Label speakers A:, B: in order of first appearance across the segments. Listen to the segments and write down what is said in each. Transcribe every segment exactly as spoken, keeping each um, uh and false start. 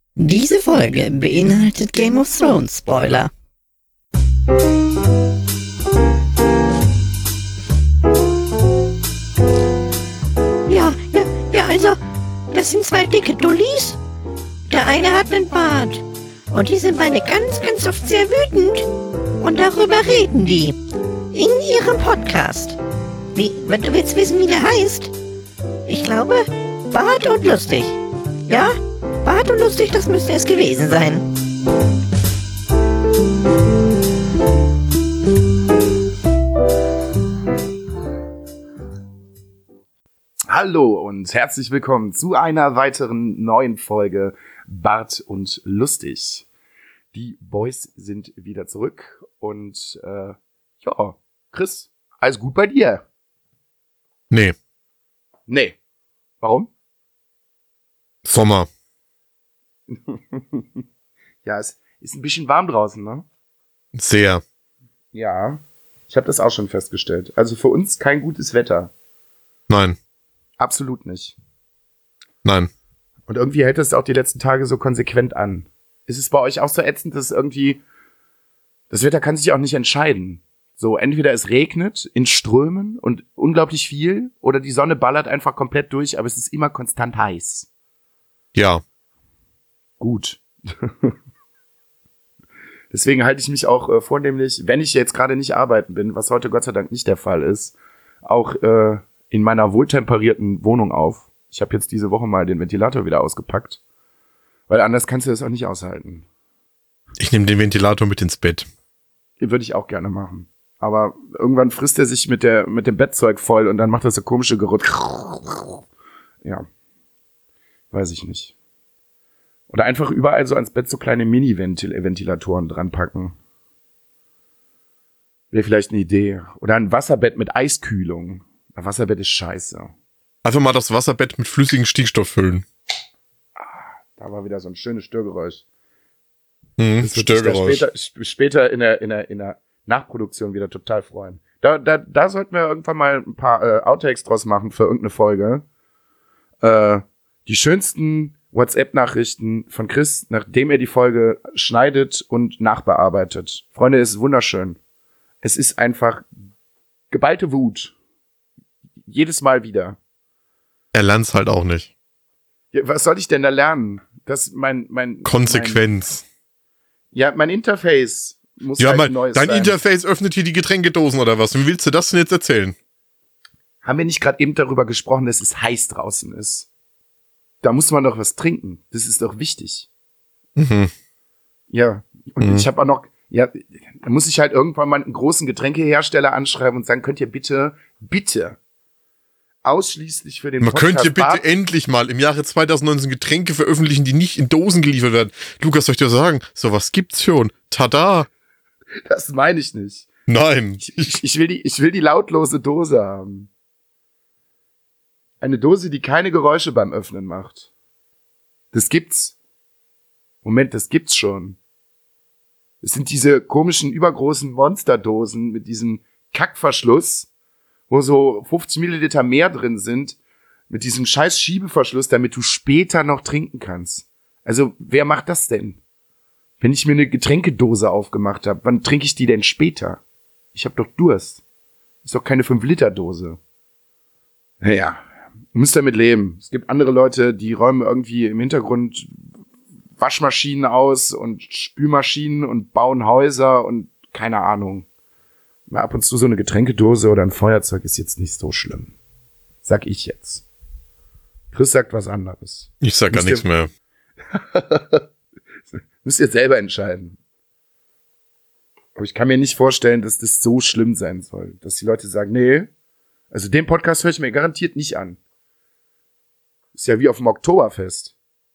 A: Diese Folge beinhaltet Game of Thrones Spoiler. Ja, ja, ja, also, das sind zwei dicke Dullis. Der eine hat einen Bart. Und die sind beide ganz, ganz oft sehr wütend. Und darüber reden die. In ihrem Podcast. Wie, wenn du willst wissen, wie der heißt? Ich glaube, Bart und Lustig. Ja? Bart und Lustig, das müsste es gewesen sein.
B: Hallo und herzlich willkommen zu einer weiteren neuen Folge Bart und Lustig. Die Boys sind wieder zurück und äh, ja, Chris, alles gut bei dir?
C: Nee.
B: Nee. Warum?
C: Sommer.
B: Ja, es ist ein bisschen warm draußen, ne?
C: Sehr.
B: Ja, ich habe das auch schon festgestellt. Also für uns kein gutes Wetter.
C: Nein.
B: Absolut nicht.
C: Nein.
B: Und irgendwie hält es auch die letzten Tage so konsequent an. Ist es bei euch auch so ätzend, dass irgendwie das Wetter kann sich auch nicht entscheiden? So, entweder es regnet in Strömen und unglaublich viel oder die Sonne ballert einfach komplett durch, aber es ist immer konstant heiß.
C: Ja.
B: Gut. Deswegen halte ich mich auch äh, vornehmlich, wenn ich jetzt gerade nicht arbeiten bin, was heute Gott sei Dank nicht der Fall ist, auch äh, in meiner wohltemperierten Wohnung auf. Ich habe jetzt diese Woche mal den Ventilator wieder ausgepackt, weil anders kannst du das auch nicht aushalten.
C: Ich nehme den Ventilator mit ins Bett.
B: Würde ich auch gerne machen. Aber irgendwann frisst er sich mit der mit dem Bettzeug voll und dann macht er so komische Geruch. Ja. Weiß ich nicht. Oder einfach überall so ans Bett so kleine Mini-Ventilatoren dran packen. Wäre vielleicht eine Idee. Oder ein Wasserbett mit Eiskühlung. Ein Wasserbett ist scheiße.
C: Einfach mal das Wasserbett mit flüssigem Stickstoff füllen.
B: Da war wieder so ein schönes Störgeräusch.
C: Mhm,
B: Das wird sich da
C: Störgeräusch.
B: Später, später in der, in der, in der Nachproduktion wieder total freuen. Da, da, da sollten wir irgendwann mal ein paar äh, Outtakes draus machen für irgendeine Folge. Äh, die schönsten WhatsApp-Nachrichten von Chris, nachdem er die Folge schneidet und nachbearbeitet. Freunde, es ist wunderschön. Es ist einfach geballte Wut. Jedes Mal wieder.
C: Er lernt's halt auch nicht.
B: Ja, was soll ich denn da lernen? Das mein mein
C: Konsequenz.
B: Mein, ja, mein Interface muss
C: Ja,
B: halt
C: mein,
B: neues
C: dein
B: sein.
C: Interface öffnet hier die Getränkedosen oder was? Wie willst du das denn jetzt erzählen?
B: Haben wir nicht gerade eben darüber gesprochen, dass es heiß draußen ist? Da muss man doch was trinken. Das ist doch wichtig.
C: Mhm.
B: Ja, und
C: Mhm.
B: ich habe auch noch, ja, da muss ich halt irgendwann mal einen großen Getränkehersteller anschreiben und sagen, könnt ihr bitte, bitte ausschließlich für den
C: Man
B: Podcast
C: könnte bitte
B: Bart-
C: endlich mal im Jahre zwanzig neunzehn Getränke veröffentlichen, die nicht in Dosen geliefert werden. Lukas, soll ich dir sagen? Sowas gibt's schon. Tada!
B: Das meine ich nicht.
C: Nein.
B: Ich, ich, ich will die, ich will die lautlose Dose haben. Eine Dose, die keine Geräusche beim Öffnen macht. Das gibt's. Moment, das gibt's schon. Es sind diese komischen, übergroßen Monsterdosen mit diesem Kackverschluss, wo so fünfzig Milliliter mehr drin sind, mit diesem scheiß Schiebeverschluss, damit du später noch trinken kannst. Also, wer macht das denn? Wenn ich mir eine Getränkedose aufgemacht habe, wann trinke ich die denn später? Ich hab doch Durst. Ist doch keine fünf Liter Dose. Naja, du musst damit leben. Es gibt andere Leute, die räumen irgendwie im Hintergrund Waschmaschinen aus und Spülmaschinen und bauen Häuser und keine Ahnung. Mal ab und zu so eine Getränkedose oder ein Feuerzeug ist jetzt nicht so schlimm. Sag ich jetzt. Chris sagt was anderes.
C: Ich sag gar
B: Müsst
C: nichts
B: ihr-
C: mehr.
B: Müsst ihr selber entscheiden. Aber ich kann mir nicht vorstellen, dass das so schlimm sein soll. Dass die Leute sagen, nee, also den Podcast höre ich mir garantiert nicht an. Ist ja wie auf dem Oktoberfest.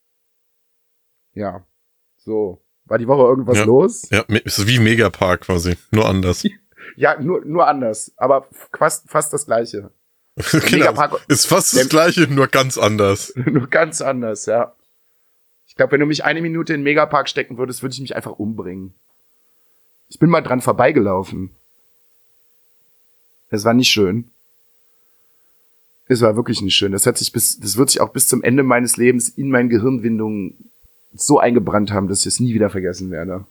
B: Ja, so. War die Woche irgendwas
C: Ja.
B: los?
C: Ja, me- ist wie Megapark quasi. Nur anders.
B: Ja, nur, nur anders, aber fast, fast das Gleiche.
C: genau.
B: Megapark-
C: Ist fast das
B: Der-
C: Gleiche, nur ganz anders.
B: Nur ganz anders, ja. Ich glaube, wenn du mich eine Minute in den Megapark stecken würdest, würde ich mich einfach umbringen. Ich bin mal dran vorbeigelaufen. Es war nicht schön. Es war wirklich nicht schön. Das hat sich bis, das wird sich auch bis zum Ende meines Lebens in meinen Gehirnwindungen so eingebrannt haben, dass ich es nie wieder vergessen werde.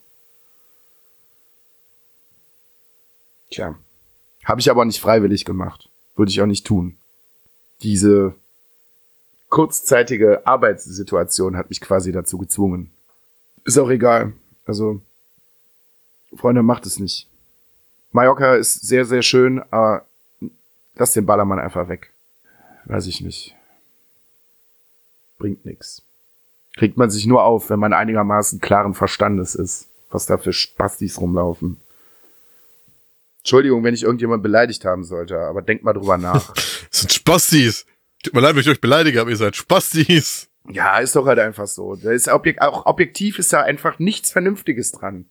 B: Tja. Habe ich aber nicht freiwillig gemacht. Würde ich auch nicht tun. Diese kurzzeitige Arbeitssituation hat mich quasi dazu gezwungen. Ist auch egal. Also, Freunde, macht es nicht. Mallorca ist sehr, sehr schön, aber lass den Ballermann einfach weg. Weiß ich nicht. Bringt nix. Kriegt man sich nur auf, wenn man einigermaßen klaren Verstandes ist, was da für Spastis rumlaufen. Entschuldigung, wenn ich irgendjemand beleidigt haben sollte, aber denkt mal drüber nach.
C: Das sind Spastis. Tut mir leid, wenn ich euch beleidige, aber ihr seid Spastis.
B: Ja, ist doch halt einfach so. Da ist objek- auch objektiv ist da einfach nichts Vernünftiges dran.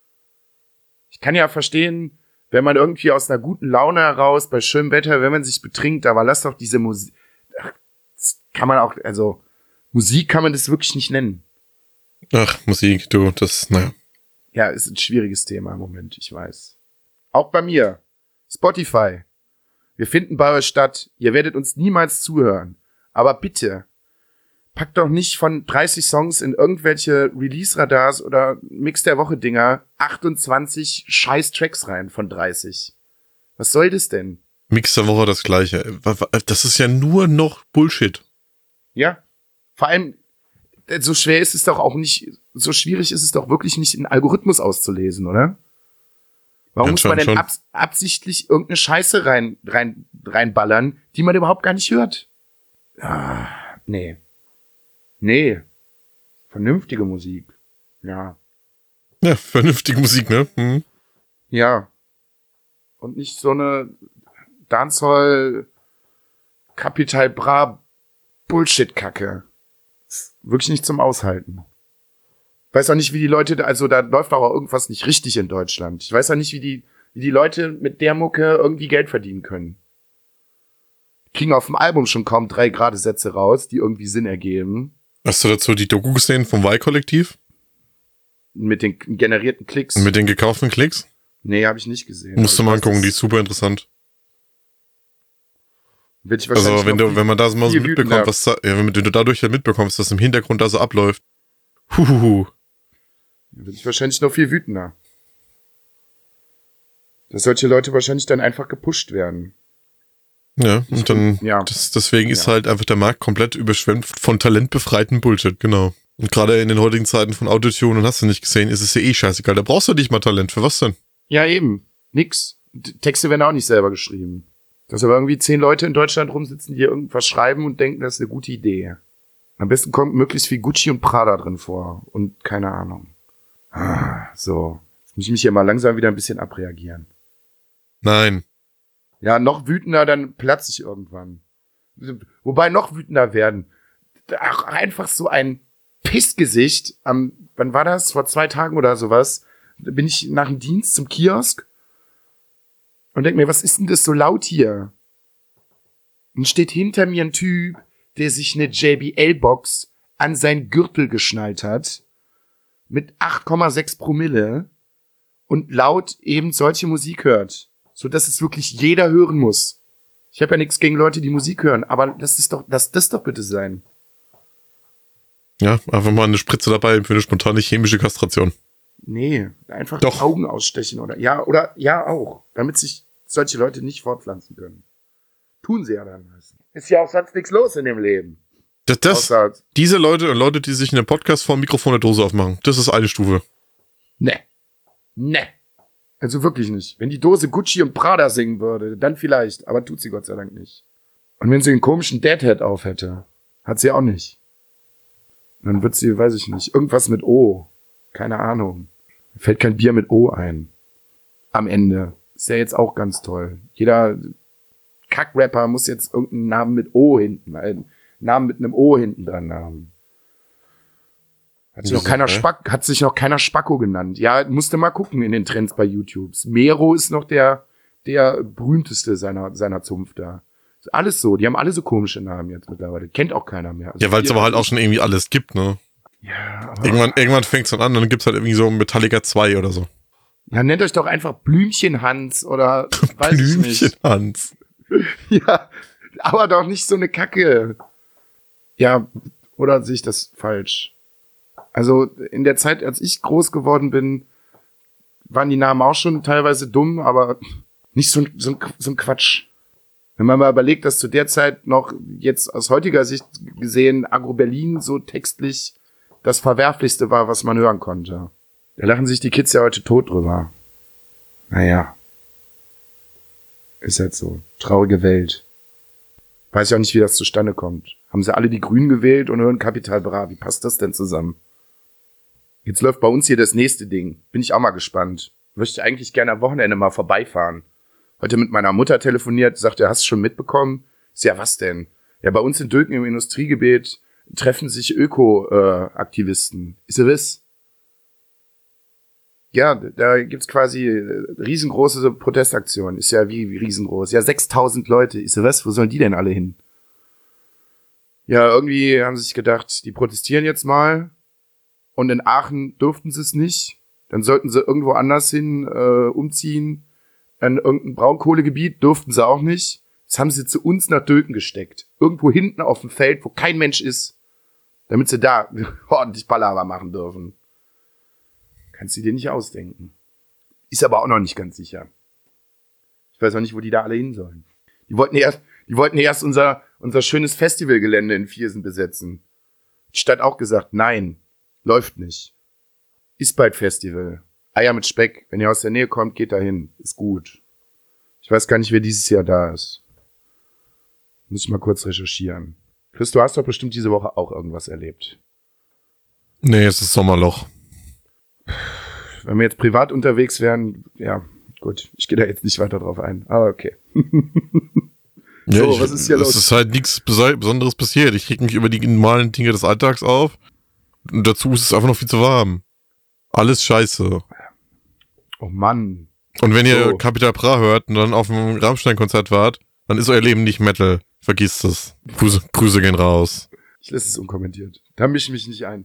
B: Ich kann ja verstehen, wenn man irgendwie aus einer guten Laune heraus, bei schönem Wetter, wenn man sich betrinkt, aber lass doch diese Musik, das kann man auch, also, Musik kann man das wirklich nicht nennen.
C: Ach, Musik, du, das, naja.
B: Ja, ist ein schwieriges Thema im Moment, ich weiß. Auch bei mir. Spotify. Wir finden bei euch statt. Ihr werdet uns niemals zuhören. Aber bitte, packt doch nicht von dreißig Songs in irgendwelche Release-Radars oder Mix der Woche-Dinger achtundzwanzig scheiß Tracks rein von dreißig. Was soll das denn?
C: Mix der Woche das Gleiche. Das ist ja nur noch Bullshit.
B: Ja. Vor allem, so schwer ist es doch auch nicht, so schwierig ist es doch wirklich nicht, einen Algorithmus auszulesen, oder? Warum muss man denn abs- absichtlich irgendeine Scheiße rein, rein, reinballern, die man überhaupt gar nicht hört? Ah, nee. Nee. Vernünftige Musik. Ja.
C: Ja, vernünftige Musik, ne? Hm.
B: Ja. Und nicht so eine Dancehall Capital Bra Bullshit-Kacke. Ist wirklich nicht zum Aushalten. Ich weiß auch nicht, wie die Leute, da, also da läuft auch irgendwas nicht richtig in Deutschland. Ich weiß auch nicht, wie die, wie die Leute mit der Mucke irgendwie Geld verdienen können. Kriegen auf dem Album schon kaum drei gerade Sätze raus, die irgendwie Sinn ergeben.
C: Hast du dazu die Doku gesehen vom Y-Kollektiv?
B: Mit den generierten Klicks.
C: Mit den gekauften Klicks?
B: Nee, habe ich nicht gesehen.
C: Musst du mal angucken, die ist super interessant.
B: Wird ich
C: Also wenn du, wenn man da mal so
B: viel
C: mitbekommt, was da, ja, wenn du dadurch ja mitbekommst, was im Hintergrund da so abläuft. Huhuhu.
B: Bin ich wahrscheinlich noch viel wütender. Dass solche Leute wahrscheinlich dann einfach gepusht werden.
C: Ja, und dann,
B: ja.
C: Das, deswegen ist
B: Ja.
C: halt einfach der Markt komplett überschwemmt von talentbefreiten Bullshit, genau. Und gerade in den heutigen Zeiten von Autotune und hast du nicht gesehen, ist es ja eh scheißegal. Da brauchst du nicht mal Talent. Für was denn?
B: Ja, eben. Nix. D- Texte werden auch nicht selber geschrieben. Dass aber irgendwie zehn Leute in Deutschland rumsitzen, die hier irgendwas schreiben und denken, das ist eine gute Idee. Am besten kommt möglichst viel Gucci und Prada drin vor. Und keine Ahnung. Ah, so. Jetzt muss ich mich hier mal langsam wieder ein bisschen abreagieren.
C: Nein.
B: Ja, noch wütender, dann platze ich irgendwann. Wobei noch wütender werden. Ach, einfach so ein Pissgesicht am, wann war das? Vor zwei Tagen oder sowas. Da bin ich nach dem Dienst zum Kiosk und denk mir, was ist denn das so laut hier? Und steht hinter mir ein Typ, der sich eine J B L-Box an seinen Gürtel geschnallt hat, mit acht Komma sechs Promille und laut eben solche Musik hört, so dass es wirklich jeder hören muss. Ich habe ja nichts gegen Leute, die Musik hören, aber das ist doch, lass das doch bitte sein.
C: Ja, einfach mal eine Spritze dabei für eine spontane chemische Kastration.
B: Nee, einfach
C: Doch.
B: die Augen ausstechen oder ja, oder ja auch, damit sich solche Leute nicht fortpflanzen können. Tun sie ja dann meistens. Ist ja auch sonst nichts los in dem Leben.
C: Das, das,
B: Außer,
C: diese Leute und Leute, die sich in einem Podcast vor dem Mikrofon eine Dose aufmachen, das ist eine Stufe.
B: ne. Ne. Also wirklich nicht. Wenn die Dose Gucci und Prada singen würde, dann vielleicht, aber tut sie Gott sei Dank nicht. Und wenn sie einen komischen Deadhead auf hätte, hat sie auch nicht. Dann wird sie, weiß ich nicht, irgendwas mit O. Keine Ahnung. Mir fällt kein Bier mit O ein. Am Ende. Ist ja jetzt auch ganz toll. Jeder Kackrapper muss jetzt irgendeinen Namen mit O hinten, einen Namen mit einem O hinten dran haben. Hat sich noch keiner Spack, hat sich noch keiner Spacko genannt. Ja, musste mal gucken in den Trends bei YouTube. Mero ist noch der, der berühmteste seiner, seiner Zunft da. Ist alles so. Die haben alle so komische Namen jetzt mittlerweile. Kennt auch keiner mehr. Also
C: Ja, weil es aber halt auch schon irgendwie alles gibt, ne?
B: Ja, aber
C: Irgendwann, irgendwann fängt es dann an und dann gibt's halt irgendwie so Metallica zwei oder so.
B: ja, nennt euch doch einfach Blümchen Hans oder weiß ich nicht.
C: Blümchen Hans.
B: Ja, aber doch nicht so eine Kacke. Ja, oder sehe ich das falsch? Also in der Zeit, als ich groß geworden bin, waren die Namen auch schon teilweise dumm, aber nicht so, so, so ein Quatsch. Wenn man mal überlegt, dass zu der Zeit noch jetzt aus heutiger Sicht gesehen Agro Berlin so textlich das Verwerflichste war, was man hören konnte. Da lachen sich die Kids ja heute tot drüber. Naja. Ist halt so. Traurige Welt. Weiß ja auch nicht, wie das zustande kommt. Haben sie alle die Grünen gewählt und hören Capital Bra. Wie passt das denn zusammen? Jetzt läuft bei uns hier das nächste Ding. Bin ich auch mal gespannt. Möchte eigentlich gerne am Wochenende mal vorbeifahren. Heute mit meiner Mutter telefoniert, sagt, er hast du schon mitbekommen? Ist ja, was denn? Ja, bei uns in Dülken im Industriegebiet treffen sich Öko-Aktivisten. Ist ihr was? Ja, da gibt's quasi riesengroße Protestaktionen. Ist ja wie, wie riesengroß. Ja, sechstausend Leute. Ist ihr was? Wo sollen die denn alle hin? Ja, irgendwie haben sie sich gedacht, die protestieren jetzt mal. Und in Aachen durften sie es nicht. Dann sollten sie irgendwo anders hin äh, umziehen. An irgendein Braunkohlegebiet durften sie auch nicht. Jetzt haben sie zu uns nach Dülken gesteckt. Irgendwo hinten auf dem Feld, wo kein Mensch ist. Damit sie da ordentlich Palaver machen dürfen. Kannst du dir nicht ausdenken. Ist aber auch noch nicht ganz sicher. Ich weiß auch nicht, wo die da alle hin sollen. Die wollten erst, die wollten erst unser, unser schönes Festivalgelände in Viersen besetzen. Die Stadt auch gesagt, nein, läuft nicht. Ist bald Festival. Eier mit Speck. Wenn ihr aus der Nähe kommt, geht da hin. Ist gut. Ich weiß gar nicht, wer dieses Jahr da ist. Muss ich mal kurz recherchieren. Chris, du hast doch bestimmt diese Woche auch irgendwas erlebt.
C: Nee, es ist Sommerloch.
B: Wenn wir jetzt privat unterwegs wären, ja, gut, ich gehe da jetzt nicht weiter drauf ein, aber okay.
C: Ja,
B: so,
C: ich,
B: was ist hier los?
C: Es ist halt nichts Besonderes passiert. Ich reg mich über die normalen Dinge des Alltags auf. Und dazu ist es einfach noch viel zu warm. Alles scheiße.
B: Oh Mann.
C: Und wenn ihr
B: So.
C: Capital Bra hört und dann auf einem Rammstein-Konzert wart, dann ist euer Leben nicht Metal. Vergisst es. Grüße, Grüße gehen raus.
B: Ich lasse es unkommentiert. Da mische ich mich nicht ein.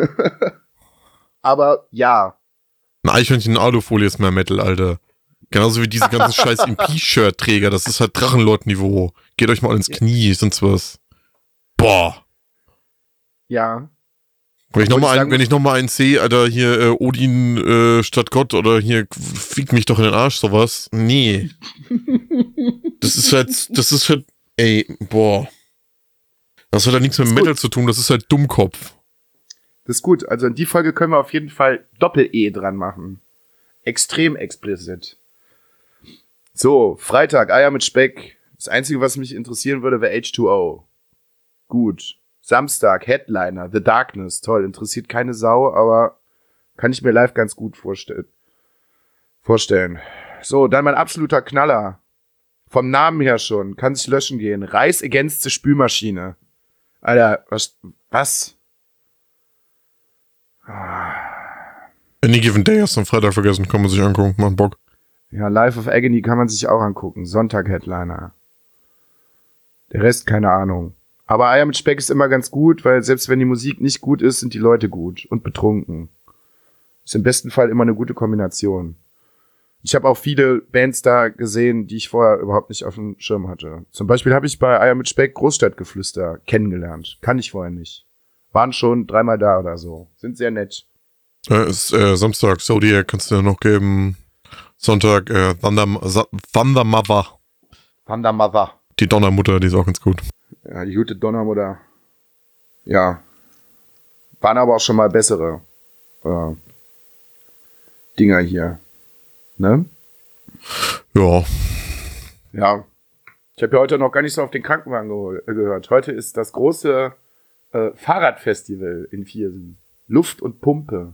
B: Aber ja.
C: Ein Eichhörnchen in Alufolie ist mehr Metal, Alter. Genauso wie diese ganzen scheiß Impie-Shirt-Träger. Das ist halt Drachenlord-Niveau. Geht euch mal ins Knie, sonst was. Boah.
B: Ja.
C: Wenn ich
B: Obwohl
C: nochmal
B: ich
C: ein,
B: sagen
C: wenn ich noch mal einen sehe, Alter, hier äh, Odin äh, statt Gott oder hier fick mich doch in den Arsch, sowas. Nee. Das ist halt, das ist halt, ey, boah. Das hat halt nichts mit Metal
B: gut.
C: zu tun, das ist halt Dummkopf.
B: Das ist gut. Also in die Folge können wir auf jeden Fall Doppel-E dran machen. Extrem explicit. So, Freitag, Eier mit Speck. Das Einzige, was mich interessieren würde, wäre H zwei O. Gut. Samstag, Headliner, The Darkness. Toll, interessiert keine Sau, aber kann ich mir live ganz gut vorstellen. Vorstellen. So, dann mein absoluter Knaller. Vom Namen her schon. Kann sich löschen gehen. Reis Against the Spülmaschine. Alter, was? Was?
C: Any Given Day hast du am Freitag vergessen, kann man sich angucken, macht Bock.
B: Ja, Life of Agony kann man sich auch angucken. Sonntag Headliner. Der Rest keine Ahnung. Aber Eier mit Speck ist immer ganz gut, weil selbst wenn die Musik nicht gut ist, sind die Leute gut und betrunken. Ist im besten Fall immer eine gute Kombination. Ich habe auch viele Bands da gesehen, die ich vorher überhaupt nicht auf dem Schirm hatte. Zum Beispiel habe ich bei Eier mit Speck Großstadtgeflüster kennengelernt. Kann ich vorher nicht. Waren schon dreimal da oder so. Sind sehr nett.
C: Äh, ist äh, Samstag, Zodiac kannst du dir noch geben. Sonntag, äh, Thunder, Thunder Mother.
B: Thunder Mother.
C: Die Donnermutter, die ist auch ganz gut.
B: Ja, die gute Donnermutter. Ja. Waren aber auch schon mal bessere äh, Dinger hier. Ne?
C: Ja.
B: Ja. Ich habe ja heute noch gar nicht so auf den Krankenwagen gehol- äh, gehört. Heute ist das große äh, Fahrradfestival in Viersen. Luft und Pumpe.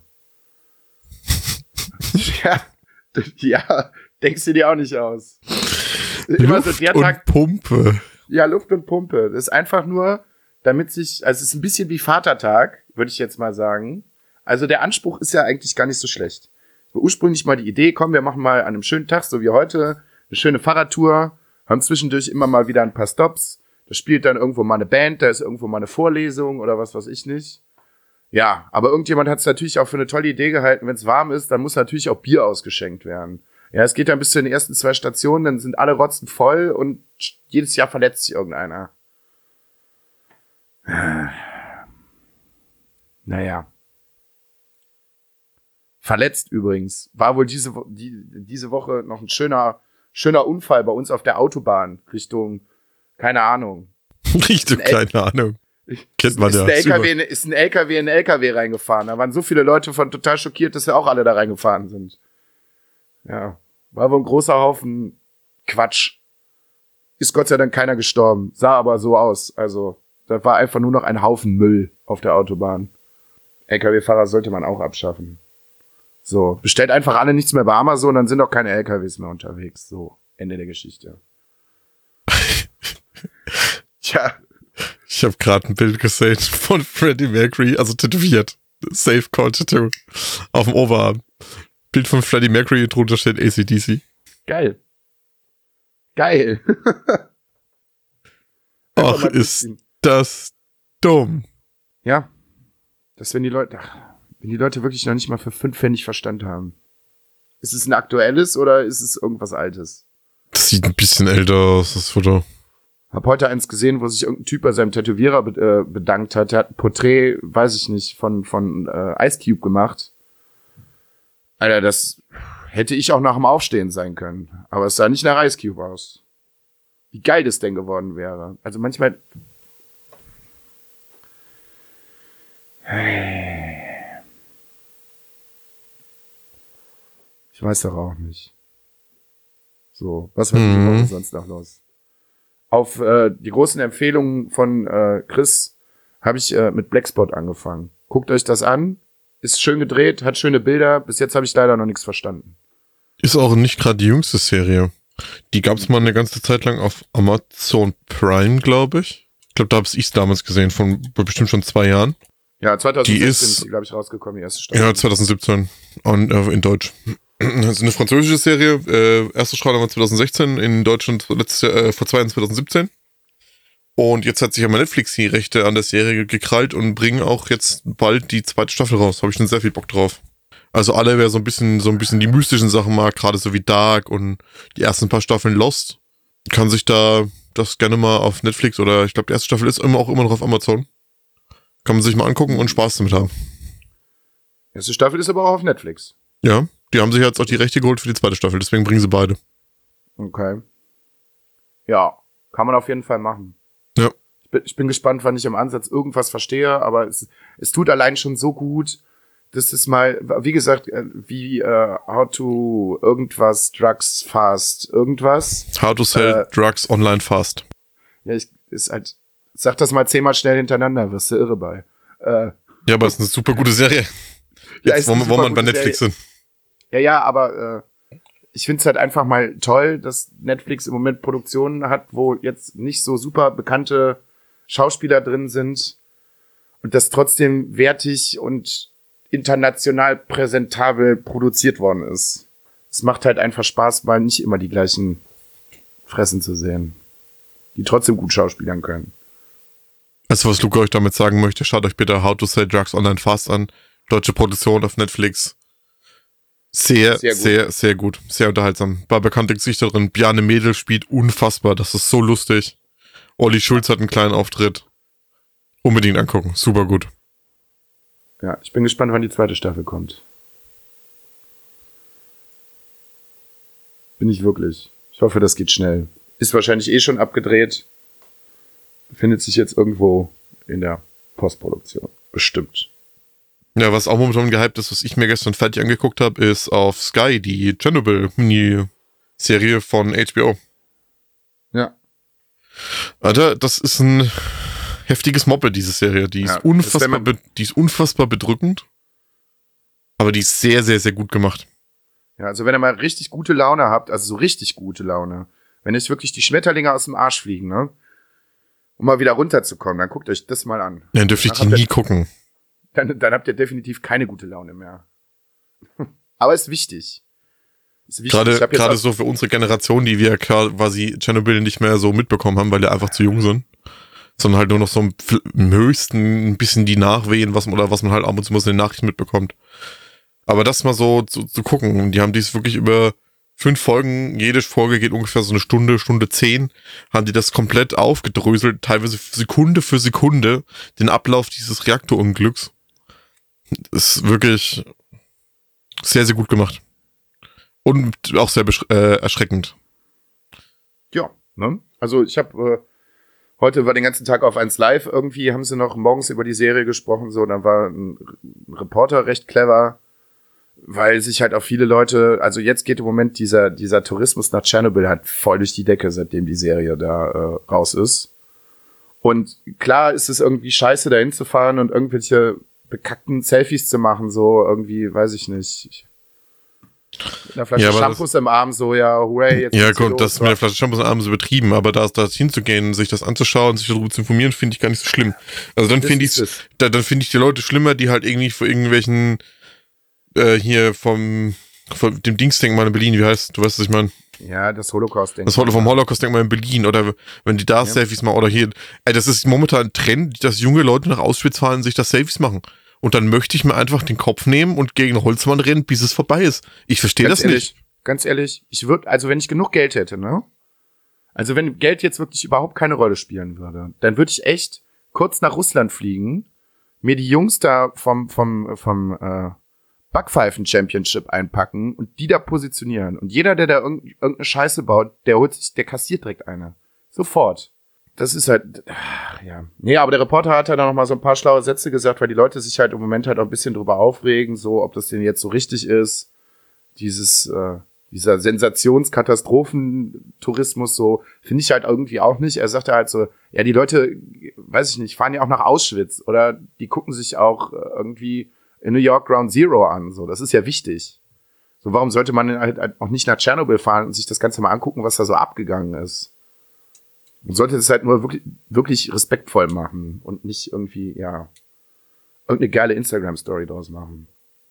B: ja, ja, denkst du dir auch nicht aus. Immer
C: Luft
B: so der
C: und
B: Tag,
C: Pumpe.
B: ja, Luft und Pumpe. Das ist einfach nur, damit sich, also es ist ein bisschen wie Vatertag, würde ich jetzt mal sagen. Also der Anspruch ist ja eigentlich gar nicht so schlecht. War ursprünglich mal die Idee, komm, wir machen mal an einem schönen Tag, so wie heute, eine schöne Fahrradtour, haben zwischendurch immer mal wieder ein paar Stops. Da spielt dann irgendwo mal eine Band, da ist irgendwo mal eine Vorlesung oder was weiß ich nicht. Ja, aber irgendjemand hat es natürlich auch für eine tolle Idee gehalten, wenn es warm ist, dann muss natürlich auch Bier ausgeschenkt werden. Ja, es geht dann bis zu den ersten zwei Stationen, dann sind alle Rotzen voll und jedes Jahr verletzt sich irgendeiner. Naja. Verletzt übrigens. War wohl diese, Wo- die, diese Woche noch ein schöner, schöner Unfall bei uns auf der Autobahn Richtung, keine Ahnung.
C: Richtung,
B: Ein El-
C: keine Ahnung. Kennt man
B: ist,
C: ja.
B: ein
C: Ist über-
B: L K W, in- ist ein L K W in einen L K W reingefahren. Da waren so viele Leute von total schockiert, dass wir auch alle da reingefahren sind. Ja, war wohl ein großer Haufen Quatsch. Ist Gott sei Dank keiner gestorben. Sah aber so aus. Also, da war einfach nur noch ein Haufen Müll auf der Autobahn. L K W-Fahrer sollte man auch abschaffen. So, bestellt einfach alle nichts mehr bei Amazon, dann sind auch keine L K Ws mehr unterwegs. So, Ende der Geschichte. Tja,
C: Ich habe gerade ein Bild gesehen von Freddie Mercury, also tätowiert. Safe Call Tattoo. Auf dem Oberarm. Bild von Freddie Mercury, drunter steht A C D C.
B: geil. Geil.
C: Ach,
B: mal
C: ist
B: durchziehen.
C: das dumm.
B: Ja. Das, wenn die Leute, ach, wenn die Leute wirklich noch nicht mal für fünf Pfennig Verstand haben. Ist es ein aktuelles oder ist es irgendwas Altes?
C: Das sieht ein bisschen älter aus, das Foto.
B: Hab heute eins gesehen, wo sich irgendein Typ bei seinem Tätowierer be äh, bedankt hat. Der hat ein Porträt, weiß ich nicht, von, von äh, Ice Cube gemacht. Alter, das hätte ich auch nach dem Aufstehen sein können. Aber es sah nicht nach Ice Cube aus. Wie geil das denn geworden wäre. Also manchmal... Ich weiß doch auch nicht. So, was war diese
C: Mhm.
B: Woche sonst noch los? Auf äh, die großen Empfehlungen von äh, Chris habe ich äh, mit Blackspot angefangen. Guckt euch das an. Ist schön gedreht, hat schöne Bilder. Bis jetzt habe ich leider noch nichts verstanden.
C: Ist auch nicht gerade die jüngste Serie. Die gab's mal eine ganze Zeit lang auf Amazon Prime, glaube ich. Ich glaube, da habe ich damals gesehen, von bestimmt schon zwei Jahren.
B: Ja, zwanzig siebzehn
C: Die
B: ist,
C: ist-
B: die, glaube ich, rausgekommen, die erste Staffel.
C: Ja, zwanzig siebzehn. Und, äh, in Deutsch. Das ist eine französische Serie. Äh, erste Strahlung war zwanzig sechzehn, in Deutschland letztes Jahr, äh, vor zwei Jahren zwanzig siebzehn. Und jetzt hat sich aber Netflix die Rechte an der Serie gekrallt und bringen auch jetzt bald die zweite Staffel raus. Habe ich schon sehr viel Bock drauf. Also alle, wer so ein bisschen, so ein bisschen die mystischen Sachen mag, gerade so wie Dark und die ersten paar Staffeln Lost, kann sich da das gerne mal auf Netflix oder ich glaube, die erste Staffel ist immer auch immer noch auf Amazon. Kann man sich mal angucken und Spaß damit haben.
B: Die erste Staffel ist aber auch auf Netflix.
C: Ja, die haben sich jetzt auch die Rechte geholt für die zweite Staffel, deswegen bringen sie beide.
B: Okay. Ja, kann man auf jeden Fall machen.
C: Ja.
B: Ich bin, ich bin gespannt, wann ich im Ansatz irgendwas verstehe, aber es, es tut allein schon so gut. Das ist mal, wie gesagt, äh, wie äh, How to irgendwas, Drugs fast, irgendwas.
C: How to sell
B: Äh,
C: drugs online fast.
B: Ja, ich, ist halt, sag das mal zehnmal schnell hintereinander, wirst du irre bei. Äh,
C: Ja, aber es ist eine super gute Serie.
B: Ja,
C: Jetzt,
B: ist
C: wo,
B: eine
C: man- wo
B: super
C: man bei
B: gute
C: Netflix
B: Serie.
C: sind.
B: Ja, ja, aber äh, ich find's halt einfach mal toll, dass Netflix im Moment Produktionen hat, wo jetzt nicht so super bekannte Schauspieler drin sind und das trotzdem wertig und international präsentabel produziert worden ist. Es macht halt einfach Spaß, mal nicht immer die gleichen Fressen zu sehen, die trotzdem gut schauspielern können.
C: Also was Luca euch damit sagen möchte, schaut euch bitte How to Sell Drugs Online Fast an. Deutsche Produktion auf Netflix. Sehr,
B: Sehr
C: sehr,
B: gut.
C: sehr gut. Sehr unterhaltsam. Bei bekannte Gesichter drin. Bjarne Mädel spielt unfassbar. Das ist so lustig. Olli Schulz hat einen kleinen Auftritt. Unbedingt angucken. Super gut.
B: Ja, ich bin gespannt, wann die zweite Staffel kommt. Bin ich wirklich. Ich hoffe, das geht schnell. Ist wahrscheinlich eh schon abgedreht. Befindet sich jetzt irgendwo in der Postproduktion. Bestimmt.
C: Ja, was auch momentan gehypt ist, was ich mir gestern fertig angeguckt habe, ist auf Sky die Chernobyl-Mini-Serie von H B O.
B: Ja.
C: Alter, das ist ein heftiges Moppe, diese Serie. Die ist,
B: Ja, das
C: unfassbar,
B: wär man-
C: be- die ist unfassbar bedrückend. Aber die ist sehr, sehr, sehr gut gemacht.
B: Ja, also wenn ihr mal richtig gute Laune habt, also so richtig gute Laune, wenn euch wirklich die Schmetterlinge aus dem Arsch fliegen, ne? Um mal wieder runterzukommen, dann guckt euch das mal an.
C: Dann dürfte ich
B: Ach,
C: die
B: habt ihr-
C: nie gucken.
B: Dann, dann habt ihr definitiv keine gute Laune mehr. Aber ist wichtig. Ist wichtig.
C: Gerade
B: Ich hab jetzt
C: gerade
B: auch-
C: so für unsere Generation, die wir quasi Tschernobyl nicht mehr so mitbekommen haben, weil wir einfach zu jung sind. Sondern halt nur noch so im, im höchsten ein bisschen die Nachwehen, was man, oder was man halt ab und zu mal in den Nachrichten mitbekommt. Aber das mal so zu, zu gucken, die haben dies wirklich über fünf Folgen, jede Folge geht ungefähr so eine Stunde, Stunde zehn, haben die das komplett aufgedröselt, teilweise Sekunde für Sekunde, den Ablauf dieses Reaktorunglücks. Das ist wirklich Sehr, sehr gut gemacht. Und auch sehr besch- äh, erschreckend.
B: Ja, ne? Also ich habe äh, heute war den ganzen Tag auf eins Live irgendwie, haben sie noch morgens über die Serie gesprochen, so, dann war ein Reporter recht clever, weil sich halt auch viele Leute, also jetzt geht im Moment dieser dieser Tourismus nach Tschernobyl halt voll durch die Decke, seitdem die Serie da äh, raus ist. Und klar ist es irgendwie scheiße, da hinzufahren und irgendwelche bekackten Selfies zu machen, so irgendwie, weiß ich nicht. Mit einer Flasche
C: Ja, aber
B: Shampoos im Arm, so, ja, hooray, jetzt
C: Ja,
B: geht's hier
C: gut,
B: los,
C: das mit der Flasche Shampoos abends übertrieben, aber da, da hinzugehen, sich das anzuschauen, sich darüber zu informieren, finde ich gar nicht so schlimm. Also dann
B: Das
C: finde
B: ist
C: ich,
B: es.
C: da, dann finde ich die Leute schlimmer, die halt irgendwie vor irgendwelchen, äh, hier vom, vom dem Dingsdenkmal in Berlin, wie heißt, du weißt, was ich meine?
B: Ja, das Holocaust-Denkmal.
C: Das Holo vom Holocaust-Denkmal in Berlin, oder wenn die da
B: Ja.
C: Selfies machen, oder hier, ey, das ist momentan ein Trend, dass junge Leute nach Auschwitz fahren und sich da Selfies machen. Und dann möchte ich mir einfach den Kopf nehmen und gegen eine Holzwand rennen, bis es vorbei ist. Ich verstehe
B: Ganz
C: das
B: ehrlich,
C: nicht.
B: Ganz ehrlich, ich würde, also wenn ich genug Geld hätte, ne? Also wenn Geld jetzt wirklich überhaupt keine Rolle spielen würde, dann würde ich echt kurz nach Russland fliegen, mir die Jungs da vom, vom, vom, äh, Backpfeifen-Championship einpacken und die da positionieren. Und jeder, der da irgend, irgendeine Scheiße baut, der holt sich, der kassiert direkt eine. Sofort. Das ist halt, ach, ja. Nee, aber der Reporter hat ja da noch mal so ein paar schlaue Sätze gesagt, weil die Leute sich halt im Moment halt auch ein bisschen drüber aufregen, so, ob das denn jetzt so richtig ist. Dieses, äh, dieser Sensationskatastrophentourismus, so, finde ich halt irgendwie auch nicht. Er sagte halt so, ja, die Leute, weiß ich nicht, fahren ja auch nach Auschwitz oder die gucken sich auch äh, irgendwie in New York Ground Zero an, so, das ist ja wichtig. So, warum sollte man halt auch nicht nach Tschernobyl fahren und sich das Ganze mal angucken, was da so abgegangen ist? Man sollte das halt nur wirklich, wirklich respektvoll machen und nicht irgendwie, ja, irgendeine geile Instagram-Story draus machen.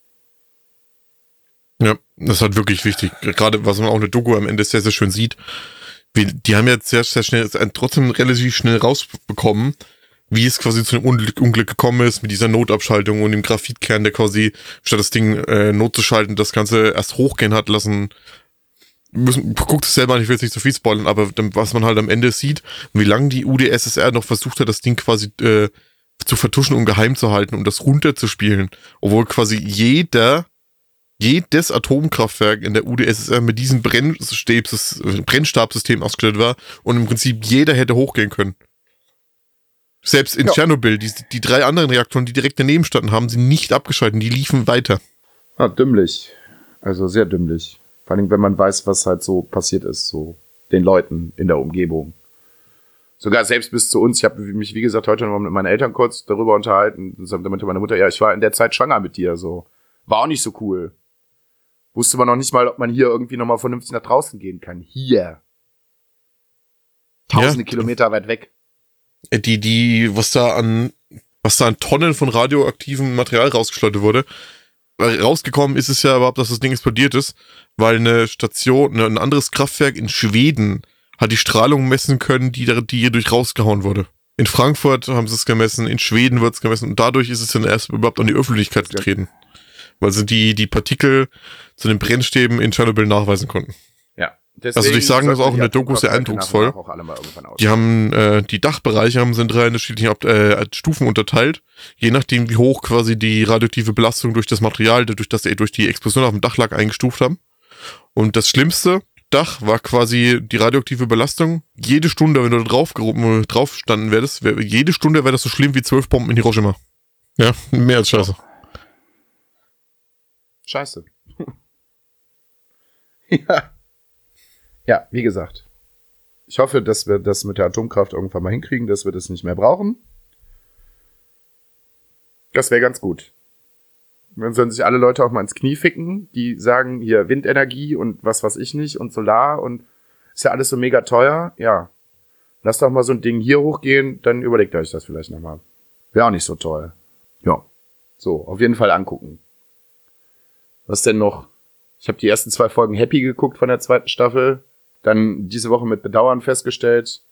C: Ja, das ist halt wirklich wichtig. Gerade, was man auch in der Doku am Ende sehr, sehr schön sieht. Wie, die haben jetzt sehr, sehr schnell, trotzdem relativ schnell rausbekommen, wie es quasi zu einem Unglück, Unglück gekommen ist, mit dieser Notabschaltung und dem Graphitkern, der quasi, statt das Ding äh, notzuschalten, das Ganze erst hochgehen hat lassen. Müssen, guckt es selber an, ich will jetzt nicht so viel spoilern, aber dann, was man halt am Ende sieht, wie lange die U D S S R noch versucht hat, das Ding quasi äh, zu vertuschen und geheim zu halten, um das runterzuspielen. Obwohl quasi jeder, jedes Atomkraftwerk in der U D S S R mit diesem Brennstabs- Brennstabsystem ausgestattet war und im Prinzip jeder hätte hochgehen können. Selbst in
B: Ja.
C: Tschernobyl, die, die drei anderen Reaktoren, die direkt daneben standen, haben sie nicht abgeschalten, die liefen weiter.
B: Ah, dümmlich. Also sehr dümmlich. Vor allem, wenn man weiß, was halt so passiert ist, so den Leuten in der Umgebung. Sogar selbst bis zu uns. Ich habe mich, wie gesagt, heute noch mit meinen Eltern kurz darüber unterhalten. Da meinte meine Mutter, ja, ich war in der Zeit schwanger mit dir. So, war auch nicht so cool. Wusste man noch nicht mal, ob man hier irgendwie nochmal vernünftig nach draußen gehen kann. Hier. Tausende
C: Ja.
B: Kilometer weit weg.
C: Die, die, was da an, was da an Tonnen von radioaktivem Material rausgeschleudert wurde. Rausgekommen ist es ja überhaupt, dass das Ding explodiert ist, weil eine Station, ein anderes Kraftwerk in Schweden hat die Strahlung messen können, die, die hier durch rausgehauen wurde. In Frankfurt haben sie es gemessen, in Schweden wird es gemessen und dadurch ist es dann erst überhaupt an die Öffentlichkeit getreten. Weil sie die, die Partikel zu den Brennstäben in Tschernobyl nachweisen konnten.
B: Ja.
C: Also ich sagen das auch in der Doku sehr eindrucksvoll. Die haben äh, die Dachbereiche haben sie in drei unterschiedliche äh, Stufen unterteilt, je nachdem wie hoch quasi die radioaktive Belastung durch das Material, durch das durch die Explosion auf dem Dach lag, eingestuft haben. Und das schlimmste Dach war quasi die radioaktive Belastung. Jede Stunde, wenn du da drauf, drauf standen wärst, wär, jede Stunde wäre das so schlimm wie zwölf Bomben in Hiroshima. Ja, mehr als scheiße.
B: Scheiße. Ja. Ja, wie gesagt. Ich hoffe, dass wir das mit der Atomkraft irgendwann mal hinkriegen, dass wir das nicht mehr brauchen. Das wäre ganz gut. Dann sollen sich alle Leute auch mal ins Knie ficken, die sagen, hier Windenergie und was weiß ich nicht und Solar und ist ja alles so mega teuer. Ja, lasst doch mal so ein Ding hier hochgehen, dann überlegt euch das vielleicht nochmal. Wäre auch nicht so toll. Ja, so, auf jeden Fall angucken. Was denn noch? Ich habe die ersten zwei Folgen Happy geguckt von der zweiten Staffel. Dann diese Woche mit Bedauern festgestellt,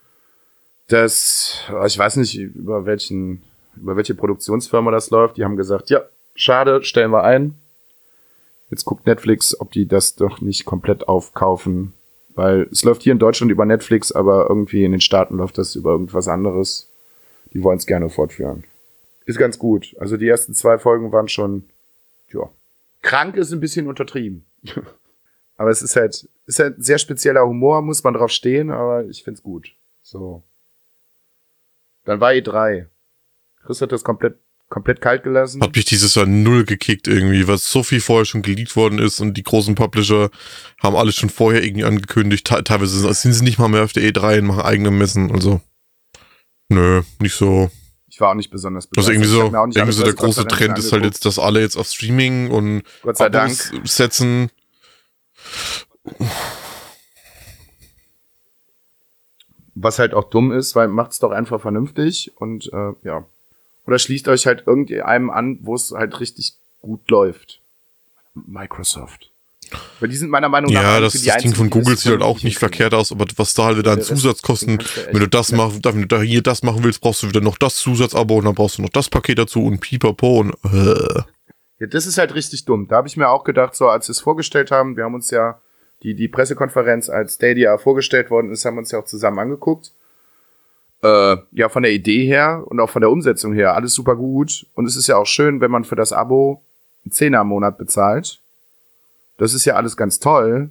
B: dass, ich weiß nicht, über welchen, über welche Produktionsfirma das läuft. Die haben gesagt, ja, schade, stellen wir ein. Jetzt guckt Netflix, ob die das doch nicht komplett aufkaufen. Weil es läuft hier in Deutschland über Netflix, aber irgendwie in den Staaten läuft das über irgendwas anderes. Die wollen es gerne fortführen. Ist ganz gut. Also die ersten zwei Folgen waren schon, ja, Krank ist ein bisschen untertrieben. Aber es ist halt, ist halt ein sehr spezieller Humor, muss man drauf stehen, aber ich find's gut. So. Dann war E drei. Chris hat das komplett, komplett kalt gelassen.
C: Hat mich dieses Jahr null gekickt irgendwie, weil so viel vorher schon geleakt worden ist und die großen Publisher haben alles schon vorher irgendwie angekündigt. Te- teilweise sind sie nicht mal mehr auf der E drei und machen eigene Messen, also. Nö, nicht so.
B: Ich war auch nicht besonders
C: Also irgendwie
B: Ich
C: so,
B: hab mir auch nicht
C: irgendwie
B: alle
C: so der große
B: Pressekonferenzen
C: Trend ist halt
B: angeguckt.
C: jetzt, dass alle jetzt auf Streaming und
B: Gott sei Dank.
C: Abos setzen.
B: Was halt auch dumm ist, weil macht's doch einfach vernünftig und äh, ja. Oder schließt euch halt irgendeinem an, wo es halt richtig gut läuft. Microsoft. Weil die sind meiner Meinung nach
C: Ja,
B: eigentlich
C: das,
B: für die
C: das Ding
B: einzigen,
C: von
B: die das
C: Google sieht halt auch
B: vernünftig
C: nicht
B: hinkriegen.
C: verkehrt aus, aber was da halt wieder an
B: Der Rest,
C: Zusatzkosten,
B: den kannst du echt
C: wenn du das
B: knapp-
C: machst, wenn du da hier das machen willst, brauchst du wieder noch das Zusatzabo und dann brauchst du noch das Paket dazu und pipapo und äh.
B: Ja, das ist halt richtig dumm. Da habe ich mir auch gedacht, so als wir es vorgestellt haben, wir haben uns ja die, die Pressekonferenz, als Stadia vorgestellt worden ist, haben wir uns ja auch zusammen angeguckt. Äh, ja, von der Idee her und auch von der Umsetzung her, alles super gut. Und es ist ja auch schön, wenn man für das Abo einen Zehner im Monat bezahlt. Das ist ja alles ganz toll.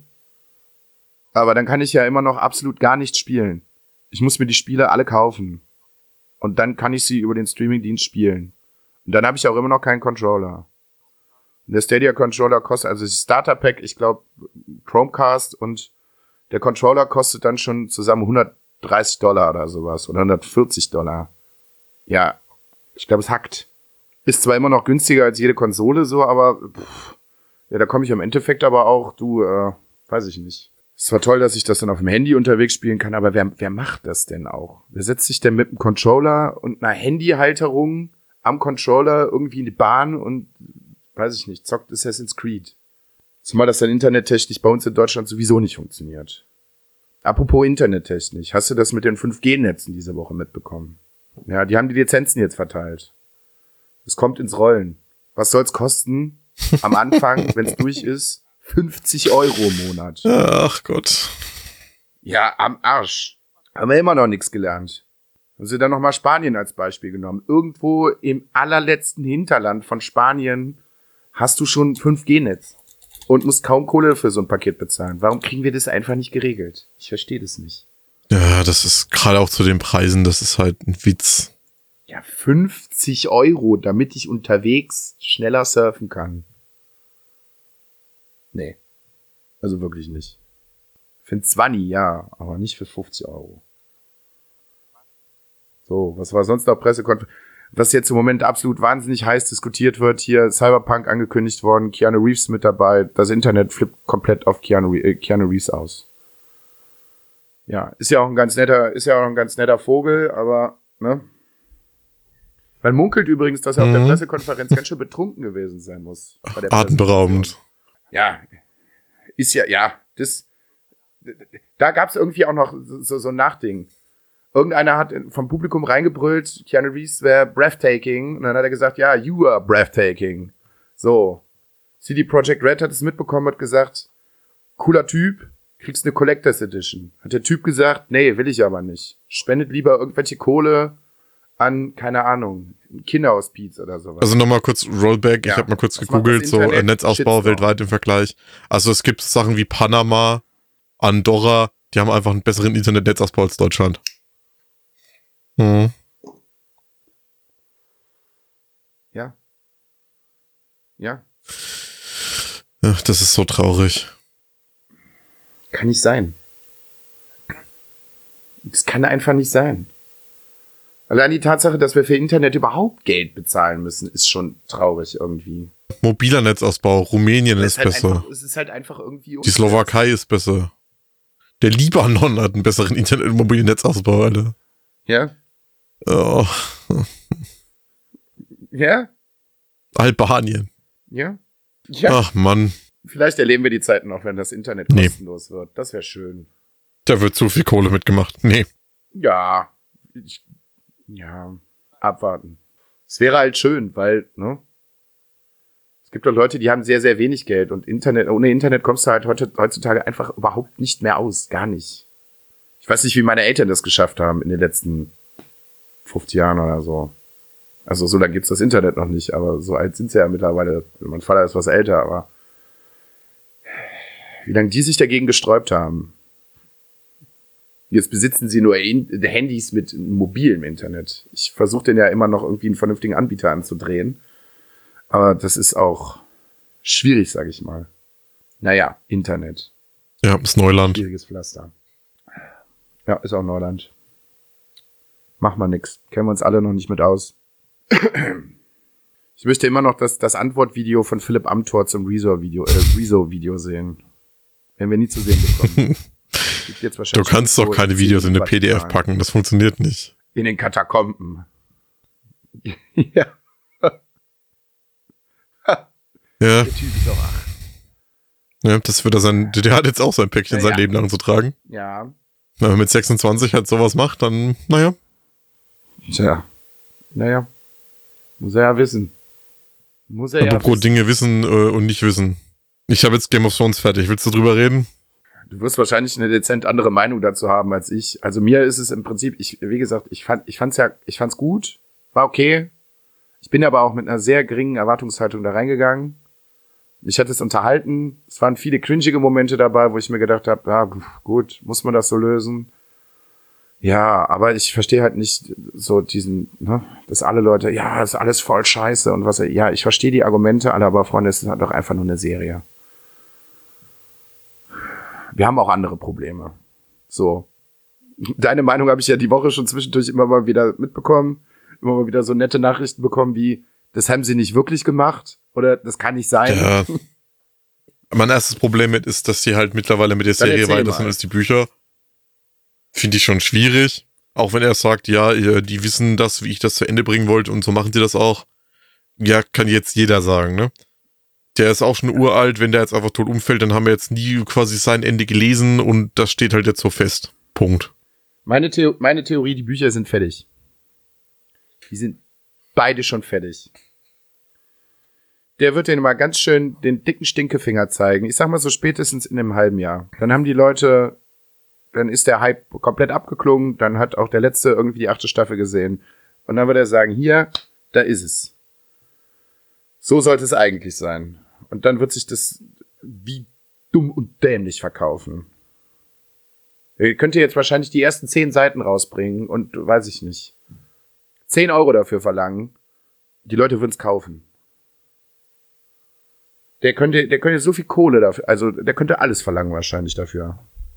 B: Aber dann kann ich ja immer noch absolut gar nichts spielen. Ich muss mir die Spiele alle kaufen. Und dann kann ich sie über den Streamingdienst spielen. Und dann habe ich auch immer noch keinen Controller. Und der Stadia-Controller kostet, also das Starter-Pack, ich glaube, Chromecast und der Controller kostet dann schon zusammen hundertdreißig Dollar oder sowas. Oder hundertvierzig Dollar. Ja, ich glaube, es hackt. Ist zwar immer noch günstiger als jede Konsole so, aber pff, ja, da komme ich im Endeffekt aber auch, du, äh, weiß ich nicht. Es ist zwar toll, dass ich das dann auf dem Handy unterwegs spielen kann, aber wer, wer macht das denn auch? Wer setzt sich denn mit einem Controller und einer Handyhalterung am Controller irgendwie in die Bahn und, weiß ich nicht, zockt Assassin's Creed? Zumal das dann internettechnisch bei uns in Deutschland sowieso nicht funktioniert. Apropos internettechnisch, hast du das mit den fünf G Netzen diese Woche mitbekommen? Ja, die haben die Lizenzen jetzt verteilt. Es kommt ins Rollen. Was soll's kosten? Am Anfang, wenn es durch ist, fünfzig Euro im Monat.
C: Ach Gott.
B: Ja, am Arsch. Haben wir immer noch nichts gelernt. Haben sie dann nochmal Spanien als Beispiel genommen. Irgendwo im allerletzten Hinterland von Spanien hast du schon fünf G Netz und musst kaum Kohle für so ein Paket bezahlen. Warum kriegen wir das einfach nicht geregelt? Ich verstehe das nicht.
C: Ja, das ist gerade auch zu den Preisen, das ist halt ein Witz.
B: Ja, fünfzig Euro, damit ich unterwegs schneller surfen kann. Nee. Also wirklich nicht. Für ein zwanzig, ja, aber nicht für fünfzig Euro. So, was war sonst noch Pressekonferenz? Was jetzt im Moment absolut wahnsinnig heiß diskutiert wird, hier Cyberpunk angekündigt worden, Keanu Reeves mit dabei, das Internet flippt komplett auf Keanu, äh, Keanu Reeves aus. Ja, ist ja auch ein ganz netter, ist ja auch ein ganz netter Vogel, aber, ne? Man munkelt übrigens, dass er
C: Mhm.
B: auf der Pressekonferenz ganz schön betrunken gewesen sein muss. Bei der
C: Atemberaubend.
B: Ja, ist ja, ja, das, da gab's irgendwie auch noch so, so ein Nachding. Irgendeiner hat vom Publikum reingebrüllt, Keanu Reeves wäre breathtaking, und dann hat er gesagt, ja, you are breathtaking. So. C D Projekt Red hat es mitbekommen, hat gesagt, cooler Typ, kriegst eine Collectors Edition. Hat der Typ gesagt, nee, will ich aber nicht. Spendet lieber irgendwelche Kohle an, keine Ahnung, Kinderhospiz oder sowas.
C: Also nochmal kurz Rollback,
B: Ja.
C: ich habe mal kurz
B: Was macht
C: gegoogelt,
B: das
C: so
B: Internet?
C: äh, Netzausbau
B: Shitstorm.
C: weltweit im Vergleich. Also es gibt Sachen wie Panama, Andorra, die haben einfach einen besseren Internetnetzausbau als Deutschland. Mhm.
B: Ja. Ja.
C: Ach, das ist so traurig.
B: Kann nicht sein. Das kann einfach nicht sein. Allein die Tatsache, dass wir für Internet überhaupt Geld bezahlen müssen, ist schon traurig irgendwie.
C: Mobiler Netzausbau, Rumänien
B: Es
C: ist
B: halt
C: besser.
B: einfach, es ist halt einfach irgendwie
C: Die
B: unfair.
C: Slowakei ist besser. Der Libanon hat einen besseren Internet- und mobilen Netzausbau, Alter.
B: Ja?
C: Oh.
B: Ja?
C: Albanien.
B: Ja? Ja.
C: Ach Mann,
B: Vielleicht erleben wir die Zeiten noch, wenn das Internet
C: Nee.
B: kostenlos wird. Das wäre schön.
C: da wird zu viel Kohle mitgemacht. Nee.
B: Ja. Ich, ja. Abwarten. Es wäre halt schön, weil, ne? Es gibt doch Leute, die haben sehr, sehr wenig Geld und Internet, ohne Internet kommst du halt heute, heutzutage einfach überhaupt nicht mehr aus. Gar nicht. Ich weiß nicht, wie meine Eltern das geschafft haben in den letzten fünfzig Jahren oder so. Also so lange gibt's das Internet noch nicht, aber so alt sind sie ja mittlerweile. Mein Vater ist was älter, aber wie lange die sich dagegen gesträubt haben. Jetzt besitzen sie nur in- Handys mit mobilem Internet. Ich versuche den ja immer noch irgendwie einen vernünftigen Anbieter anzudrehen. Aber das ist auch schwierig, sag ich mal. Naja, Internet.
C: Ja, ist Neuland.
B: Schwieriges Pflaster. Ja, ist auch Neuland. Mach mal nix. Kennen wir uns alle noch nicht mit aus. Ich möchte immer noch das, das Antwortvideo von Philipp Amthor zum Rezo-Video äh, Rezo-Video sehen. Werden wir nie zu sehen bekommen. Gibt jetzt
C: Du
B: wahrscheinlich
C: kannst doch keine Videos in eine P D F packen, das funktioniert nicht.
B: In den Katakomben. Ja.
C: Ja,
B: Der Typ ist auch ach.
C: ja, das wird er sein, der hat jetzt auch sein Päckchen
B: Ja,
C: sein
B: ja.
C: Leben lang zu tragen.
B: Ja.
C: Wenn man mit sechsundzwanzig halt sowas macht, dann, naja.
B: Tja. Naja. Muss er ja wissen. Muss er ja
C: Apropos
B: wissen.
C: Dinge wissen äh, und nicht wissen. Ich habe jetzt Game of Thrones fertig. Willst du drüber reden?
B: Du wirst wahrscheinlich eine dezent andere Meinung dazu haben als ich. Also mir ist es im Prinzip, ich, wie gesagt, ich fand, ich fand's ja, ich fand's gut. War okay. Ich bin aber auch mit einer sehr geringen Erwartungshaltung da reingegangen. Mich hat es unterhalten. Es waren viele cringige Momente dabei, wo ich mir gedacht habe, ja gut, muss man das so lösen? Ja, aber ich verstehe halt nicht so diesen, ne, dass alle Leute, ja, ist alles voll scheiße und was, ja, ich verstehe die Argumente alle, aber Freunde, es ist halt doch einfach nur eine Serie. Wir haben auch andere Probleme. So. Deine Meinung habe ich ja die Woche schon zwischendurch immer mal wieder mitbekommen. Immer mal wieder so nette Nachrichten bekommen wie, das haben sie nicht wirklich gemacht oder das kann nicht sein.
C: Ja. Mein erstes Problem mit ist, dass die halt mittlerweile mit der
B: Dann
C: Serie
B: erzähl
C: weiter
B: mal.
C: sind als die Bücher. Finde ich schon schwierig. Auch wenn er sagt, ja, ihr- die wissen das, wie ich das zu Ende bringen wollte und so machen sie das auch. Ja, kann jetzt jeder sagen, ne? Der ist auch schon uralt, wenn der jetzt einfach tot umfällt, dann haben wir jetzt nie quasi sein Ende gelesen und das steht halt jetzt so fest. Punkt.
B: Meine, Theo- meine Theorie, die Bücher sind fertig. Die sind beide schon fertig. Der wird denen mal ganz schön den dicken Stinkefinger zeigen. Ich sag mal so spätestens in einem halben Jahr. Dann haben die Leute, dann ist der Hype komplett abgeklungen, dann hat auch der Letzte irgendwie die achte Staffel gesehen. Und dann wird er sagen, hier, da ist es. So sollte es eigentlich sein. Und dann wird sich das wie dumm und dämlich verkaufen. Ihr könnt ihr jetzt wahrscheinlich die ersten zehn Seiten rausbringen und weiß ich nicht. zehn Euro dafür verlangen. Die Leute würden es kaufen. Der könnte, der könnte so viel Kohle dafür, also der könnte alles verlangen wahrscheinlich dafür.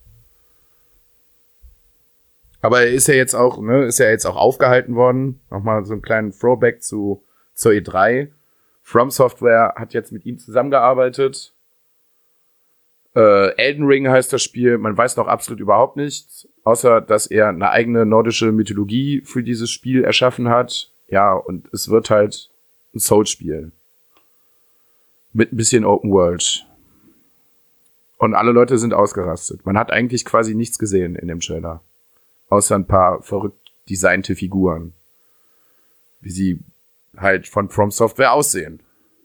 B: Aber er ist ja jetzt auch, ne, ist ja jetzt auch aufgehalten worden. Nochmal so einen kleinen Throwback zu, zur E drei. From Software hat jetzt mit ihm zusammengearbeitet. Äh, Elden Ring heißt das Spiel. Man weiß noch absolut überhaupt nichts, außer dass er eine eigene nordische Mythologie für dieses Spiel erschaffen hat. Ja, und es wird halt ein Souls-Spiel. Mit ein bisschen Open World. Und alle Leute sind ausgerastet. Man hat eigentlich quasi nichts gesehen in dem Trailer. Außer ein paar verrückt designte Figuren. Wie sie halt von From Software aussehen.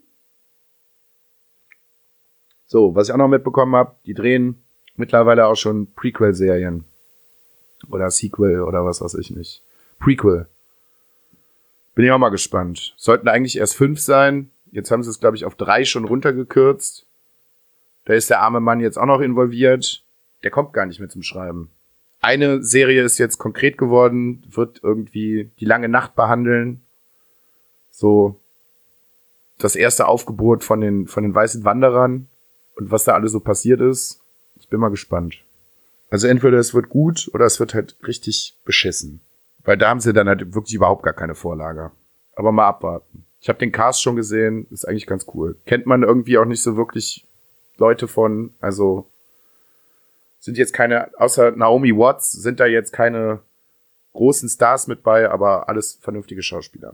B: So, was ich auch noch mitbekommen habe, die drehen mittlerweile auch schon Prequel-Serien. Oder Sequel oder was weiß ich nicht. Prequel. Bin ich auch mal gespannt. Sollten eigentlich erst fünf sein. Jetzt haben sie es, glaube ich, auf drei schon runtergekürzt. Da ist der arme Mann jetzt auch noch involviert. Der kommt gar nicht mehr zum Schreiben. Eine Serie ist jetzt konkret geworden, wird irgendwie die lange Nacht behandeln. So das erste Aufgebot von den, von den weißen Wanderern und was da alles so passiert ist. Ich bin mal gespannt. Also entweder es wird gut oder es wird halt richtig beschissen. Weil da haben sie dann halt wirklich überhaupt gar keine Vorlage. Aber mal abwarten. Ich habe den Cast schon gesehen, ist eigentlich ganz cool. Kennt man irgendwie auch nicht so wirklich Leute von, also sind jetzt keine, außer Naomi Watts, sind da jetzt keine großen Stars mit bei, aber alles vernünftige Schauspieler.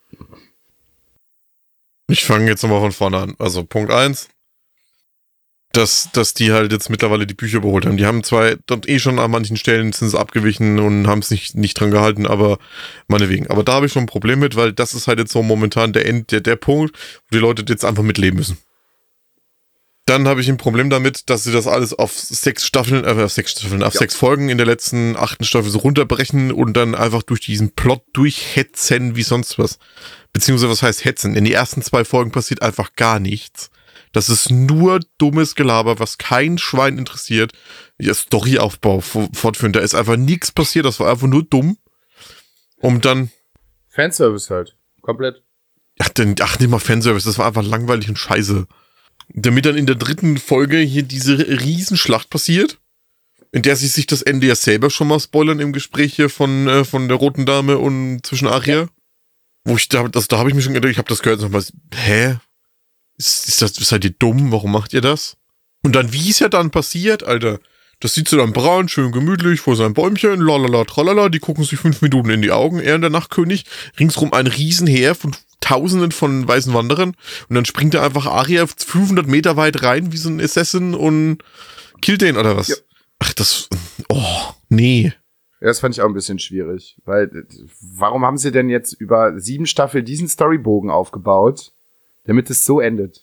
C: Ich fange jetzt nochmal von vorne an. Also Punkt eins, dass, dass die halt jetzt mittlerweile die Bücher überholt haben. Die haben zwar dort eh schon an manchen Stellen sind sie abgewichen und haben es nicht, nicht dran gehalten, aber meinetwegen. Aber da habe ich schon ein Problem mit, weil das ist halt jetzt so momentan der End, der, der Punkt, wo die Leute jetzt einfach mitleben müssen. Dann habe ich ein Problem damit, dass sie das alles auf sechs Staffeln, äh, auf sechs Staffeln, auf
B: Ja.
C: sechs Folgen in der letzten achten Staffel so runterbrechen und dann einfach durch diesen Plot durchhetzen wie sonst was. Beziehungsweise was heißt hetzen? In den ersten zwei Folgen passiert einfach gar nichts. Das ist nur dummes Gelaber, was kein Schwein interessiert. Ja, Storyaufbau fortführen, da ist einfach nichts passiert, das war einfach nur dumm. Um dann...
B: Fanservice halt. Komplett.
C: Ach, denn, ach, nicht mal Fanservice, das war einfach langweilig und scheiße. Damit dann in der dritten Folge hier diese Riesenschlacht passiert, in der sie sich das Ende ja selber schon mal spoilern im Gespräch hier von, äh, von der Roten Dame und zwischen Arya. Wo ich da, das, da habe ich mich schon gedacht, ich habe das gehört und nochmal, hä? Ist, ist das, seid ihr dumm? Warum macht ihr das? Und dann, wie es ja dann passiert, Alter, das sieht so dann braun, schön gemütlich vor seinem Bäumchen, lalala, tralala, die gucken sich fünf Minuten in die Augen, er und der Nachtkönig, ringsrum ein Riesenheer von Tausenden von weißen Wanderern und dann springt er einfach Arya fünfhundert Meter weit rein, wie so ein Assassin und killt den oder was? Ja. Ach, das, oh, nee.
B: Ja, das fand ich auch ein bisschen schwierig, weil warum haben sie denn jetzt über sieben Staffeln diesen Storybogen aufgebaut, damit es so endet?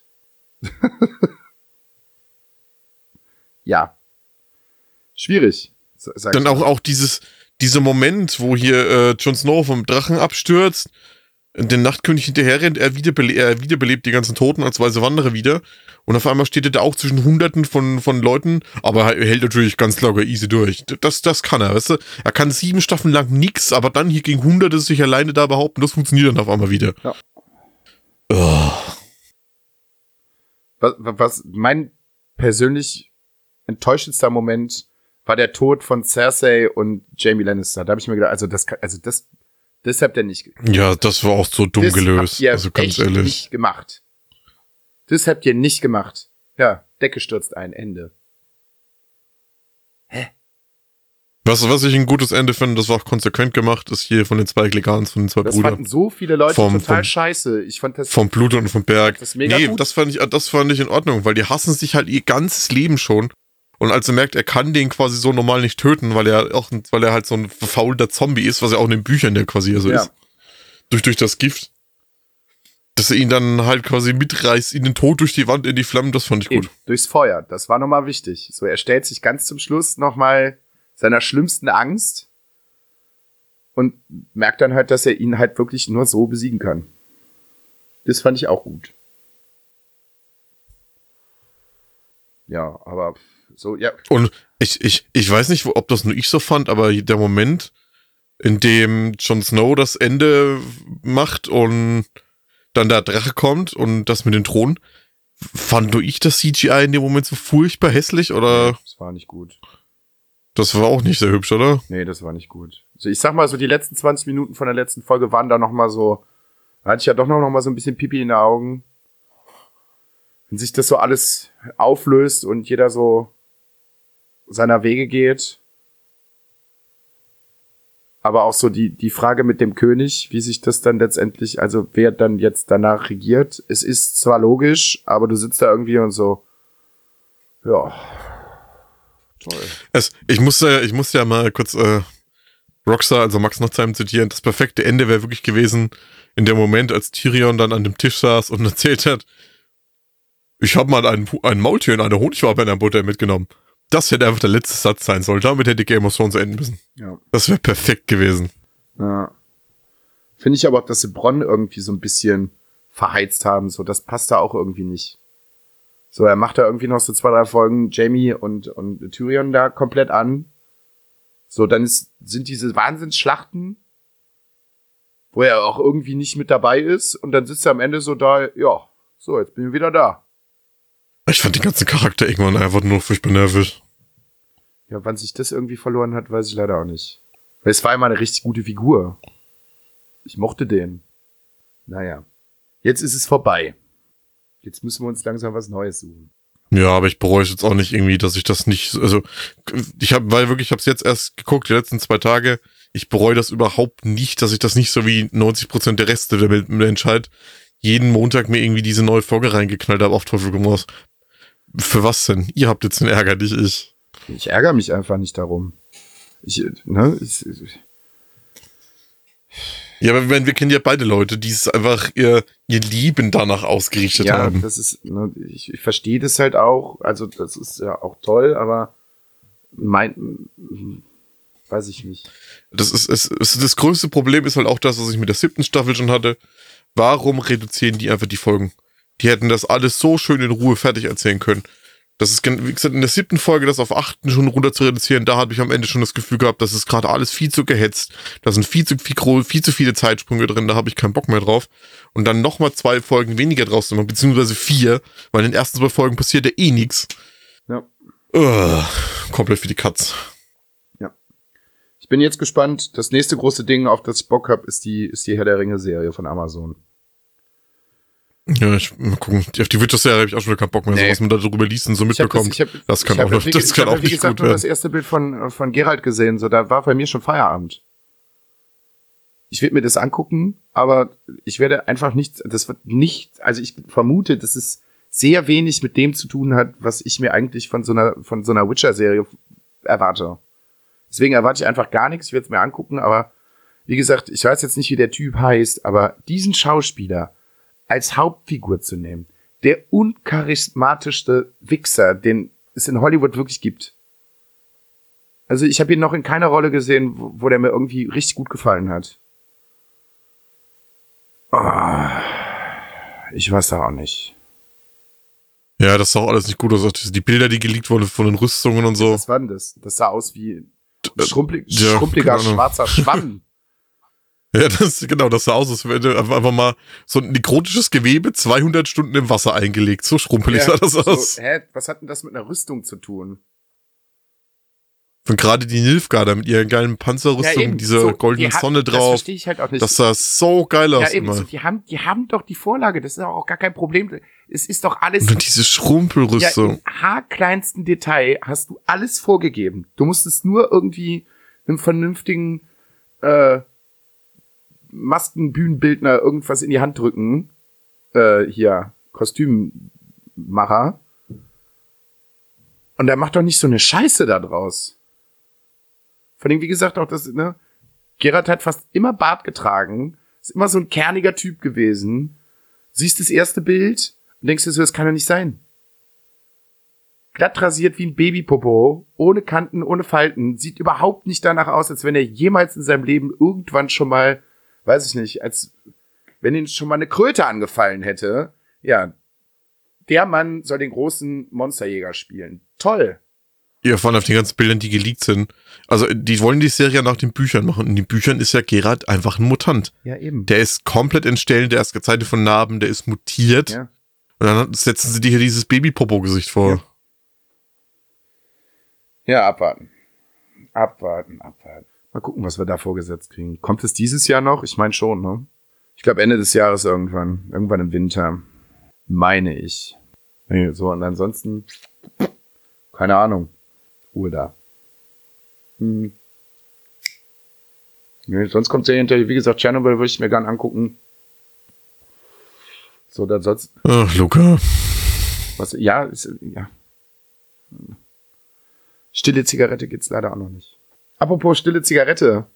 B: Ja. Schwierig.
C: Dann auch, auch dieses, dieser Moment, wo hier äh, Jon Snow vom Drachen abstürzt, den Nachtkönig hinterher rennt, er, wiederbele- er wiederbelebt die ganzen Toten als weiße Wanderer wieder. Und auf einmal steht er da auch zwischen Hunderten von, von Leuten, aber er hält natürlich ganz locker easy durch. Das, das kann er, weißt du? Er kann sieben Staffeln lang nix, aber dann hier gegen Hunderte sich alleine da behaupten, das funktioniert dann auf einmal wieder.
B: Ja.
C: Oh.
B: Was, was mein persönlich enttäuschendster Moment war der Tod von Cersei und Jaime Lannister. Da habe ich mir gedacht, also das, also das, das habt ihr nicht.
C: Ja, das war auch so dumm
B: das
C: gelöst.
B: Habt ihr
C: also ganz
B: echt
C: ehrlich.
B: Nicht gemacht. Das habt ihr nicht gemacht. Ja, Decke stürzt ein, Ende. Hä?
C: Was, was ich ein gutes Ende finde, das war auch konsequent gemacht, ist hier von den zwei Klegans, von den zwei
B: das
C: Brüdern.
B: Das fanden so viele Leute
C: vom,
B: total
C: vom,
B: scheiße. Ich fand das
C: vom Blut und vom Berg.
B: Das mega
C: nee,
B: gut.
C: das fand ich, das fand ich in Ordnung, weil die hassen sich halt ihr ganzes Leben schon. Und als er merkt, er kann den quasi so normal nicht töten, weil er auch, weil er halt so ein verfaulter Zombie ist, was ja auch in den Büchern ja quasi so
B: ja.
C: ist. Durch, durch das Gift. Dass er ihn dann halt quasi mitreißt, in den Tod durch die Wand, in die Flammen, das fand ich gut.
B: Eben, durchs Feuer, das war nochmal wichtig. So, er stellt sich ganz zum Schluss nochmal seiner schlimmsten Angst und merkt dann halt, dass er ihn halt wirklich nur so besiegen kann. Das fand ich auch gut. Ja, aber so, ja.
C: Und ich, ich, ich weiß nicht, ob das nur ich so fand, aber der Moment, in dem Jon Snow das Ende macht und dann der Drache kommt und das mit den Thronen, fand nur ich das C G I in dem Moment so furchtbar hässlich, oder?
B: Das war nicht gut.
C: Das war auch nicht sehr hübsch, oder?
B: Nee, das war nicht gut. Also ich sag mal, so die letzten zwanzig Minuten von der letzten Folge waren da noch mal so, da hatte ich ja doch noch, noch mal so ein bisschen Pipi in den Augen. Wenn sich das so alles auflöst und jeder so seiner Wege geht. Aber auch so die, die Frage mit dem König, wie sich das dann letztendlich, also wer dann jetzt danach regiert. Es ist zwar logisch, aber du sitzt da irgendwie und so, ja, toll.
C: Es, ich musste, ich musste ja mal kurz äh, Rockstar, also Max Notzheim zitieren. Das perfekte Ende wäre wirklich gewesen, in dem Moment, als Tyrion dann an dem Tisch saß und erzählt hat, ich habe mal ein, ein Maultier in eine Honigwabe in der Butter mitgenommen. Das hätte einfach der letzte Satz sein sollen. Damit hätte Game of Thrones enden müssen.
B: Ja.
C: Das wäre perfekt gewesen.
B: Ja. Finde ich aber auch, dass sie Bronn irgendwie so ein bisschen verheizt haben. So, das passt da auch irgendwie nicht. So, er macht da irgendwie noch so zwei, drei Folgen Jaime und, und Tyrion da komplett an. So, dann ist, sind diese Wahnsinnsschlachten, wo er auch irgendwie nicht mit dabei ist. Und dann sitzt er am Ende so da, ja, so, jetzt bin ich wieder da.
C: Ich fand den ganzen Charakter irgendwann einfach nur furchtbar nervig.
B: Ja, wann sich das irgendwie verloren hat, weiß ich leider auch nicht. Weil es war immer eine richtig gute Figur. Ich mochte den. Naja. Jetzt ist es vorbei. Jetzt müssen wir uns langsam was Neues suchen.
C: Ja, aber ich bereue es jetzt auch nicht irgendwie, dass ich das nicht, also ich habe, weil wirklich, ich habe es jetzt erst geguckt, die letzten zwei Tage, ich bereue das überhaupt nicht, dass ich das nicht so wie neunzig Prozent der Reste der Menschheit jeden Montag mir irgendwie diese neue Folge reingeknallt habe auf Teufel komm raus. Für was denn? Ihr habt jetzt den Ärger, nicht ich.
B: Ich ärgere mich einfach nicht darum. Ich, ne, ich, ich
C: ja, aber wir kennen ja beide Leute, die es einfach ihr, ihr Leben danach ausgerichtet
B: ja,
C: haben.
B: Ja, das ist, ne, ich, ich verstehe das halt auch, also das ist ja auch toll, aber mein, weiß ich nicht.
C: Das ist, es, es, das größte Problem ist halt auch das, was ich mit der siebten Staffel schon hatte. Warum reduzieren die einfach die Folgen? Die hätten das alles so schön in Ruhe fertig erzählen können. Das ist, wie gesagt, in der siebten Folge das auf achten schon runter zu reduzieren, da habe ich am Ende schon das Gefühl gehabt, das ist gerade alles viel zu gehetzt. Da sind viel zu, viel, viel zu viele Zeitsprünge drin, da habe ich keinen Bock mehr drauf. Und dann nochmal zwei Folgen weniger draus zu machen, beziehungsweise vier, weil in den ersten zwei Folgen passiert ja eh nichts.
B: Ja.
C: Uh, komplett für die Katz.
B: Ja. Ich bin jetzt gespannt. Das nächste große Ding, auf das ich Bock habe, ist die, ist die Herr der Ringe-Serie von Amazon.
C: Ja, ich mal gucken. Auf die Witcher-Serie habe ich auch schon keinen Bock mehr, nee. So was man da drüber liest und so mitbekommt.
B: Ich hab das, ich hab,
C: das kann
B: ich
C: auch noch,
B: wie,
C: das kann auch
B: wie
C: nicht
B: gesagt,
C: gut werden.
B: Ich habe das erste Bild von, von Geralt gesehen, so, da war bei mir schon Feierabend. Ich werde mir das angucken, aber ich werde einfach nicht, das wird nicht, also ich vermute, dass es sehr wenig mit dem zu tun hat, was ich mir eigentlich von so einer, von so einer Witcher-Serie erwarte. Deswegen erwarte ich einfach gar nichts, ich werde es mir angucken, aber wie gesagt, ich weiß jetzt nicht, wie der Typ heißt, aber diesen Schauspieler als Hauptfigur zu nehmen, der uncharismatischste Wichser, den es in Hollywood wirklich gibt. Also ich habe ihn noch in keiner Rolle gesehen, wo, wo der mir irgendwie richtig gut gefallen hat. Oh, ich weiß da auch nicht.
C: Ja, das sah auch alles nicht gut aus. Die Bilder, die geleakt wurden von den Rüstungen und so.
B: Was war denn das? Das sah aus wie ein schrumpelig,
C: ja,
B: schrumpeliger schwarzer Schwamm.
C: Ja, das, genau, das sah aus, als wäre einfach mal so ein nekrotisches Gewebe zweihundert Stunden im Wasser eingelegt. So schrumpelig ja, sah das
B: so,
C: aus.
B: Hä, was hat denn das mit einer Rüstung zu tun?
C: Und gerade die Nilfgaarder mit ihren geilen Panzerrüstung, ja, mit dieser so, goldenen die Sonne drauf. Das
B: verstehe ich halt auch nicht.
C: Das sah so geil aus.
B: Ja, eben, so, die haben, die haben doch die Vorlage, das ist auch gar kein Problem. Es ist doch alles.
C: Und dann diese Schrumpelrüstung.
B: Ja, im haarkleinsten Detail hast du alles vorgegeben. Du musstest nur irgendwie einem vernünftigen, äh, Maskenbühnenbildner irgendwas in die Hand drücken. Äh, hier, Kostümmacher. Und der macht doch nicht so eine Scheiße da draus. Vor allem, wie gesagt, auch das, ne, Geralt hat fast immer Bart getragen, ist immer so ein kerniger Typ gewesen. Siehst das erste Bild und denkst dir so, das kann ja nicht sein. Glatt rasiert wie ein Babypopo, ohne Kanten, ohne Falten, sieht überhaupt nicht danach aus, als wenn er jemals in seinem Leben irgendwann schon mal, weiß ich nicht, als wenn ihm schon mal eine Kröte angefallen hätte. Ja, der Mann soll den großen Monsterjäger spielen. Toll.
C: Ja, vor allem auf den ganzen Bildern, die geleakt sind. Also, die wollen die Serie nach den Büchern machen. In den Büchern ist ja Geralt einfach ein Mutant.
B: Ja, eben. Der
C: ist komplett entstellt, der ist gezeichnet von Narben, der ist mutiert. Ja. Und dann setzen sie dir hier dieses Baby-Popo-Gesicht vor.
B: Ja. ja, abwarten. Abwarten, abwarten. Mal gucken, was wir da vorgesetzt kriegen. Kommt es dieses Jahr noch? Ich meine schon, ne? Ich glaube Ende des Jahres irgendwann. Irgendwann im Winter. Meine ich. So, und ansonsten keine Ahnung. Ruhe da. Hm. Nee, sonst kommt ja hinterher, wie gesagt, Chernobyl würde ich mir gerne angucken. So, dann sonst.
C: Ach, Luca.
B: Was, ja, ist, ja. Stille Zigarette geht's leider auch noch nicht. Apropos stille Zigarette.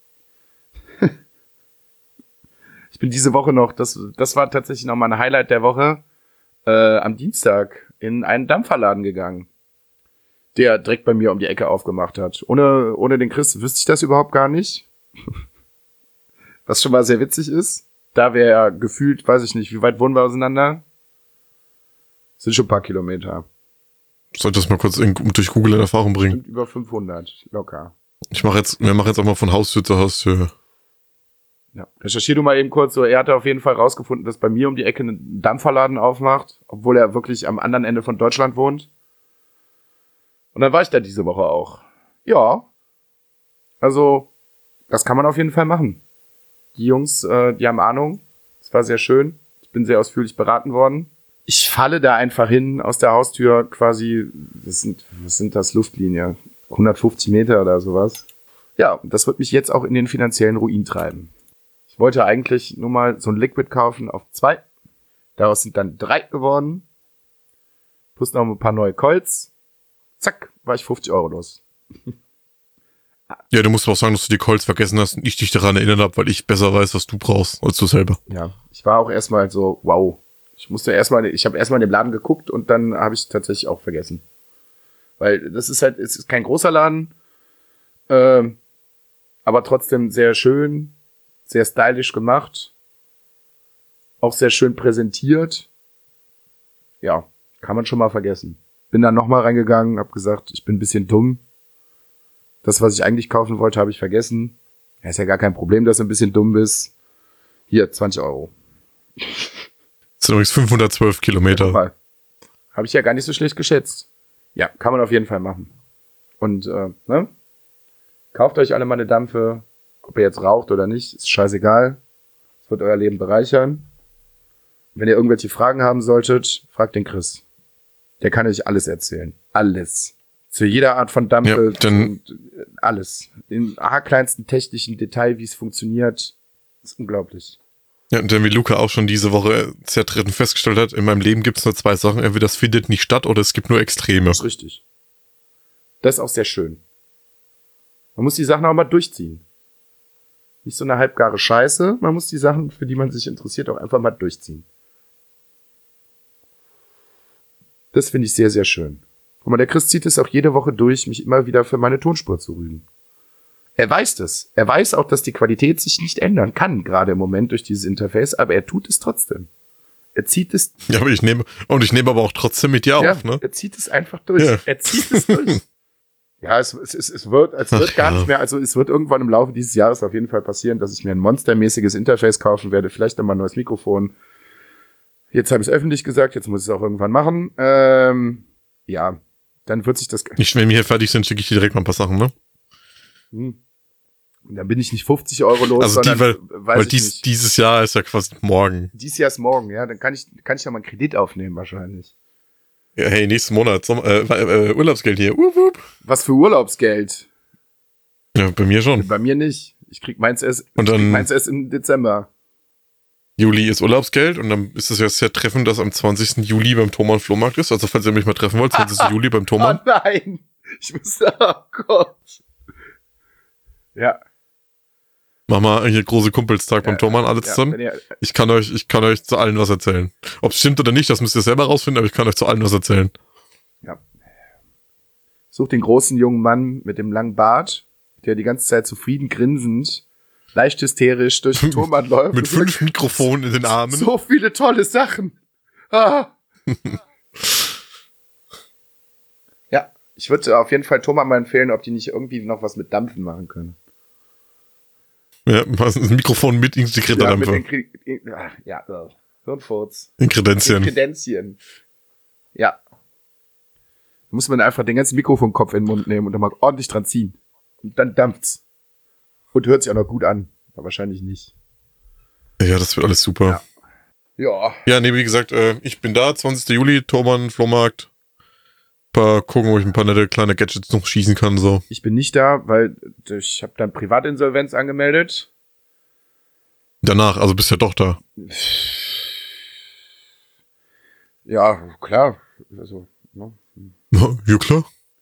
B: Ich bin diese Woche noch, das, das war tatsächlich noch mal ein Highlight der Woche, äh, am Dienstag in einen Dampferladen gegangen, der direkt bei mir um die Ecke aufgemacht hat. Ohne, ohne den Chris wüsste ich das überhaupt gar nicht. Was schon mal sehr witzig ist. Da wäre ja gefühlt, weiß ich nicht, wie weit wohnen wir auseinander? Sind schon ein paar Kilometer.
C: Sollte das mal kurz in, durch Google in Erfahrung bringen.
B: Stimmt, über fünfhundert, locker.
C: Ich mache jetzt, wir machen jetzt auch mal von Haustür zu Haustür.
B: Ja, recherchier du mal eben kurz so. Er hatte auf jeden Fall rausgefunden, dass bei mir um die Ecke ein Dampferladen aufmacht, obwohl er wirklich am anderen Ende von Deutschland wohnt. Und dann war ich da diese Woche auch. Ja. Also, das kann man auf jeden Fall machen. Die Jungs, äh, die haben Ahnung. Es war sehr schön. Ich bin sehr ausführlich beraten worden. Ich falle da einfach hin aus der Haustür quasi, das sind, was sind das, Luftlinie? hundertfünfzig Meter oder sowas. Ja, das wird mich jetzt auch in den finanziellen Ruin treiben. Ich wollte eigentlich nur mal so ein Liquid kaufen auf zwei. Daraus sind dann drei geworden. Plus noch ein paar neue Colts. Zack, war ich fünfzig Euro los.
C: Ja, du musst aber auch sagen, dass du die Colts vergessen hast und ich dich daran erinnert habe, weil ich besser weiß, was du brauchst, als du selber.
B: Ja, ich war auch erstmal so, wow. Ich musste erstmal, ich habe erstmal in den Laden geguckt und dann habe ich tatsächlich auch vergessen. Weil das ist halt, es ist kein großer Laden, äh, aber trotzdem sehr schön, sehr stylisch gemacht. Auch sehr schön präsentiert. Ja, kann man schon mal vergessen. Bin dann nochmal reingegangen, hab gesagt, ich bin ein bisschen dumm. Das, was ich eigentlich kaufen wollte, habe ich vergessen. Ja, ist ja gar kein Problem, dass du ein bisschen dumm bist. Hier, zwanzig Euro.
C: Das sind übrigens fünfhundertzwölf Kilometer.
B: Ja, habe ich ja gar nicht so schlecht geschätzt. Ja, kann man auf jeden Fall machen. Und, äh, ne? Kauft euch alle mal eine Dampfe. Ob ihr jetzt raucht oder nicht, ist scheißegal. Es wird euer Leben bereichern. Wenn ihr irgendwelche Fragen haben solltet, fragt den Chris. Der kann euch alles erzählen. Alles. Zu jeder Art von Dampfe.
C: Ja, dann
B: und alles. Im haarkleinsten technischen Detail, wie es funktioniert. Ist unglaublich.
C: Ja, und dann wie Luca auch schon diese Woche sehr treffend festgestellt hat, in meinem Leben gibt es nur zwei Sachen. Entweder das findet nicht statt oder es gibt nur Extreme.
B: Das ist richtig. Das ist auch sehr schön. Man muss die Sachen auch mal durchziehen. Nicht so eine halbgare Scheiße. Man muss die Sachen, für die man sich interessiert, auch einfach mal durchziehen. Das finde ich sehr, sehr schön. Guck mal, der Chris zieht es auch jede Woche durch, mich immer wieder für meine Tonspur zu rügen. Er weiß das. Er weiß auch, dass die Qualität sich nicht ändern kann, gerade im Moment durch dieses Interface, aber er tut es trotzdem. Er zieht es...
C: Ja, aber ich nehme, und ich nehme aber auch trotzdem mit dir
B: ja,
C: auf, ne?
B: Er zieht es einfach durch.
C: Ja.
B: Er zieht es durch. Ja, es, es, es, es wird, es wird
C: Ach,
B: gar
C: ja.
B: nicht mehr, also es wird irgendwann im Laufe dieses Jahres auf jeden Fall passieren, dass ich mir ein monstermäßiges Interface kaufen werde, vielleicht nochmal ein neues Mikrofon. Jetzt habe ich es öffentlich gesagt, jetzt muss ich es auch irgendwann machen. Ähm, ja, dann wird sich das...
C: Nicht, wenn wir hier fertig sind, schicke ich dir direkt mal ein paar Sachen, ne?
B: Hm. Dann bin ich nicht fünfzig Euro los,
C: Also die,
B: sondern,
C: weil,
B: weiß
C: weil
B: ich
C: dies,
B: nicht.
C: dieses Jahr ist ja quasi morgen.
B: Dieses Jahr ist morgen, ja, dann kann ich, kann ich ja mal einen Kredit aufnehmen wahrscheinlich.
C: Ja, hey, nächsten Monat, Sommer, äh, äh, Urlaubsgeld hier. Wup, wup.
B: Was für Urlaubsgeld?
C: Ja, bei mir schon.
B: Bei mir nicht. Ich krieg meins erst,
C: Und
B: ich krieg
C: dann
B: meins erst im Dezember.
C: Juli ist Urlaubsgeld und dann ist es ja sehr treffend, dass am zwanzigsten Juli beim Thomann Flohmarkt ist. Also falls ihr mich mal treffen wollt, zwanzigsten Juli beim
B: Oh
C: Thomann.
B: nein! Ich muss, oh Gott. Ja.
C: Mach mal hier große Kumpelstag beim
B: Ja,
C: Thomann, alle
B: ja,
C: zusammen.
B: wenn ihr,
C: Ich kann euch, ich kann euch zu allen was erzählen. Ob es stimmt oder nicht, das müsst ihr selber rausfinden, aber ich kann euch zu allen was erzählen.
B: ja. Sucht den großen jungen Mann mit dem langen Bart, der die ganze Zeit zufrieden grinsend, leicht hysterisch durch den Turmband läuft.
C: Mit
B: und
C: fünf
B: sagt,
C: Mikrofonen in den Armen.
B: so viele tolle Sachen. Ah. Ja, ich würde auf jeden Fall Thomas mal empfehlen, ob die nicht irgendwie noch was mit Dampfen machen können.
C: Ja, was ist ein Mikrofon mit integrierter
B: Ja, mit
C: Dämpfer.
B: den Kre- in- ah, ja, äh, Hirnfurz.
C: In Kredenzien.
B: Kredenzien. Ja. Da muss man einfach den ganzen Mikrofonkopf in den Mund nehmen und dann mal ordentlich dran ziehen. Und dann dampft's. Und hört sich auch noch gut an. Aber wahrscheinlich nicht.
C: Ja, das wird alles super.
B: Ja.
C: Ja, nee, wie gesagt, äh, ich bin da, zwanzigsten Juli, Thomann, Flohmarkt. Paar gucken, ob ich ein paar nette kleine Gadgets noch schießen kann, so.
B: Ich bin nicht da, weil ich habe dann Privatinsolvenz angemeldet.
C: Danach, also bist ja doch da.
B: Ja, klar. Also, ne?
C: Ja, klar.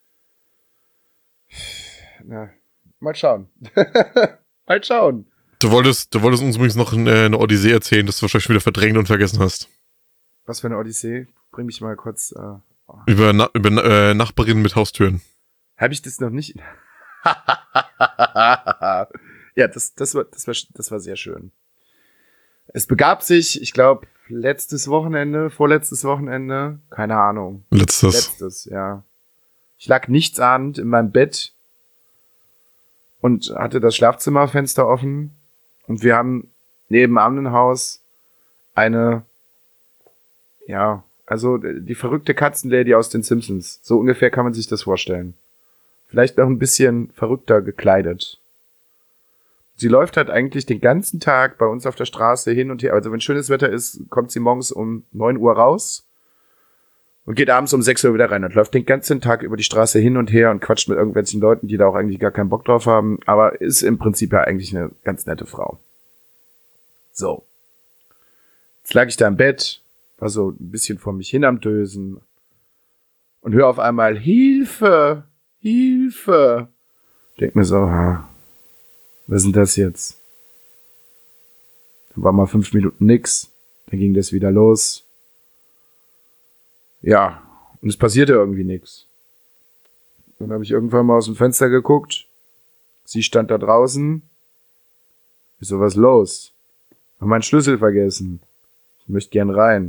B: Na, mal schauen. Mal schauen.
C: Du wolltest, du wolltest uns übrigens noch eine, eine Odyssee erzählen, das du wahrscheinlich wieder verdrängt und vergessen hast.
B: Was für eine Odyssee? Bring mich mal kurz. Äh, oh.
C: Über, Na über äh, Nachbarinnen mit Haustüren.
B: Habe ich das noch nicht? Ja, das, das, war, das, war, das war sehr schön. Es begab sich, ich glaube, letztes Wochenende, vorletztes Wochenende, keine Ahnung.
C: Letztes.
B: Letztes, ja. Ich lag nichtsahnend in meinem Bett und hatte das Schlafzimmerfenster offen und wir haben nebenan im Haus eine, ja, also die verrückte Katzenlady aus den Simpsons. So ungefähr kann man sich das vorstellen. Vielleicht noch ein bisschen verrückter gekleidet. Sie läuft halt eigentlich den ganzen Tag bei uns auf der Straße hin und her. Also wenn schönes Wetter ist, kommt sie morgens um neun Uhr raus und geht abends um sechs Uhr wieder rein und läuft den ganzen Tag über die Straße hin und her und quatscht mit irgendwelchen Leuten, die da auch eigentlich gar keinen Bock drauf haben. Aber ist im Prinzip ja eigentlich eine ganz nette Frau. So. Jetzt lag ich da im Bett, war so ein bisschen vor mich hin am Dösen und höre auf einmal Hilfe, Hilfe. Denk mir so, ha, was ist denn das jetzt? Dann war mal fünf Minuten nix, dann ging das wieder los. Ja, und es passierte irgendwie nix. Dann habe ich irgendwann mal aus dem Fenster geguckt. Sie stand da draußen. Ich so, was los? Hab meinen Schlüssel vergessen. Ich möchte gern rein.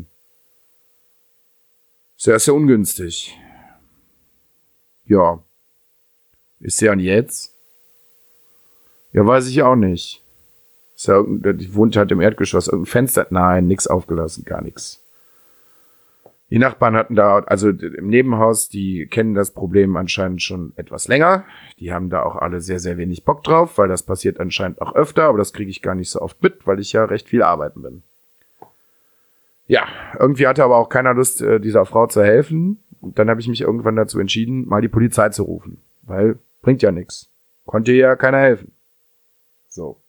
B: Sehr, sehr ungünstig. Ja. Ist ja und jetzt? Ja, weiß ich auch nicht. Ist ja, die wohnt halt im Erdgeschoss. Irgendein Fenster? Nein, nix aufgelassen, gar nichts. Die Nachbarn hatten da, also im Nebenhaus, die kennen das Problem anscheinend schon etwas länger. Die haben da auch alle sehr, sehr wenig Bock drauf, weil das passiert anscheinend auch öfter, aber das kriege ich gar nicht so oft mit, weil ich ja recht viel arbeiten bin. Ja, irgendwie hatte aber auch keiner Lust, dieser Frau zu helfen. Und dann habe ich mich irgendwann dazu entschieden, mal die Polizei zu rufen, weil bringt ja nichts. Konnte ja keiner helfen. So.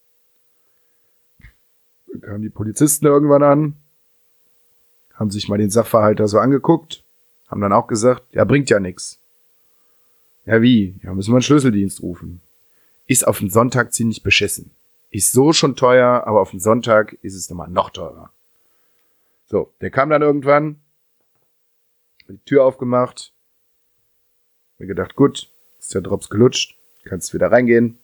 B: Dann kamen die Polizisten irgendwann an, haben sich mal den Sachverhalt da so angeguckt, haben dann auch gesagt, ja, bringt ja nichts. Ja, wie? Ja, müssen wir einen Schlüsseldienst rufen. Ist auf den Sonntag ziemlich beschissen. Ist so schon teuer, aber auf den Sonntag ist es nochmal noch teurer. So, der kam dann irgendwann, die Tür aufgemacht, mir gedacht, gut, ist der Drops gelutscht, kannst wieder reingehen.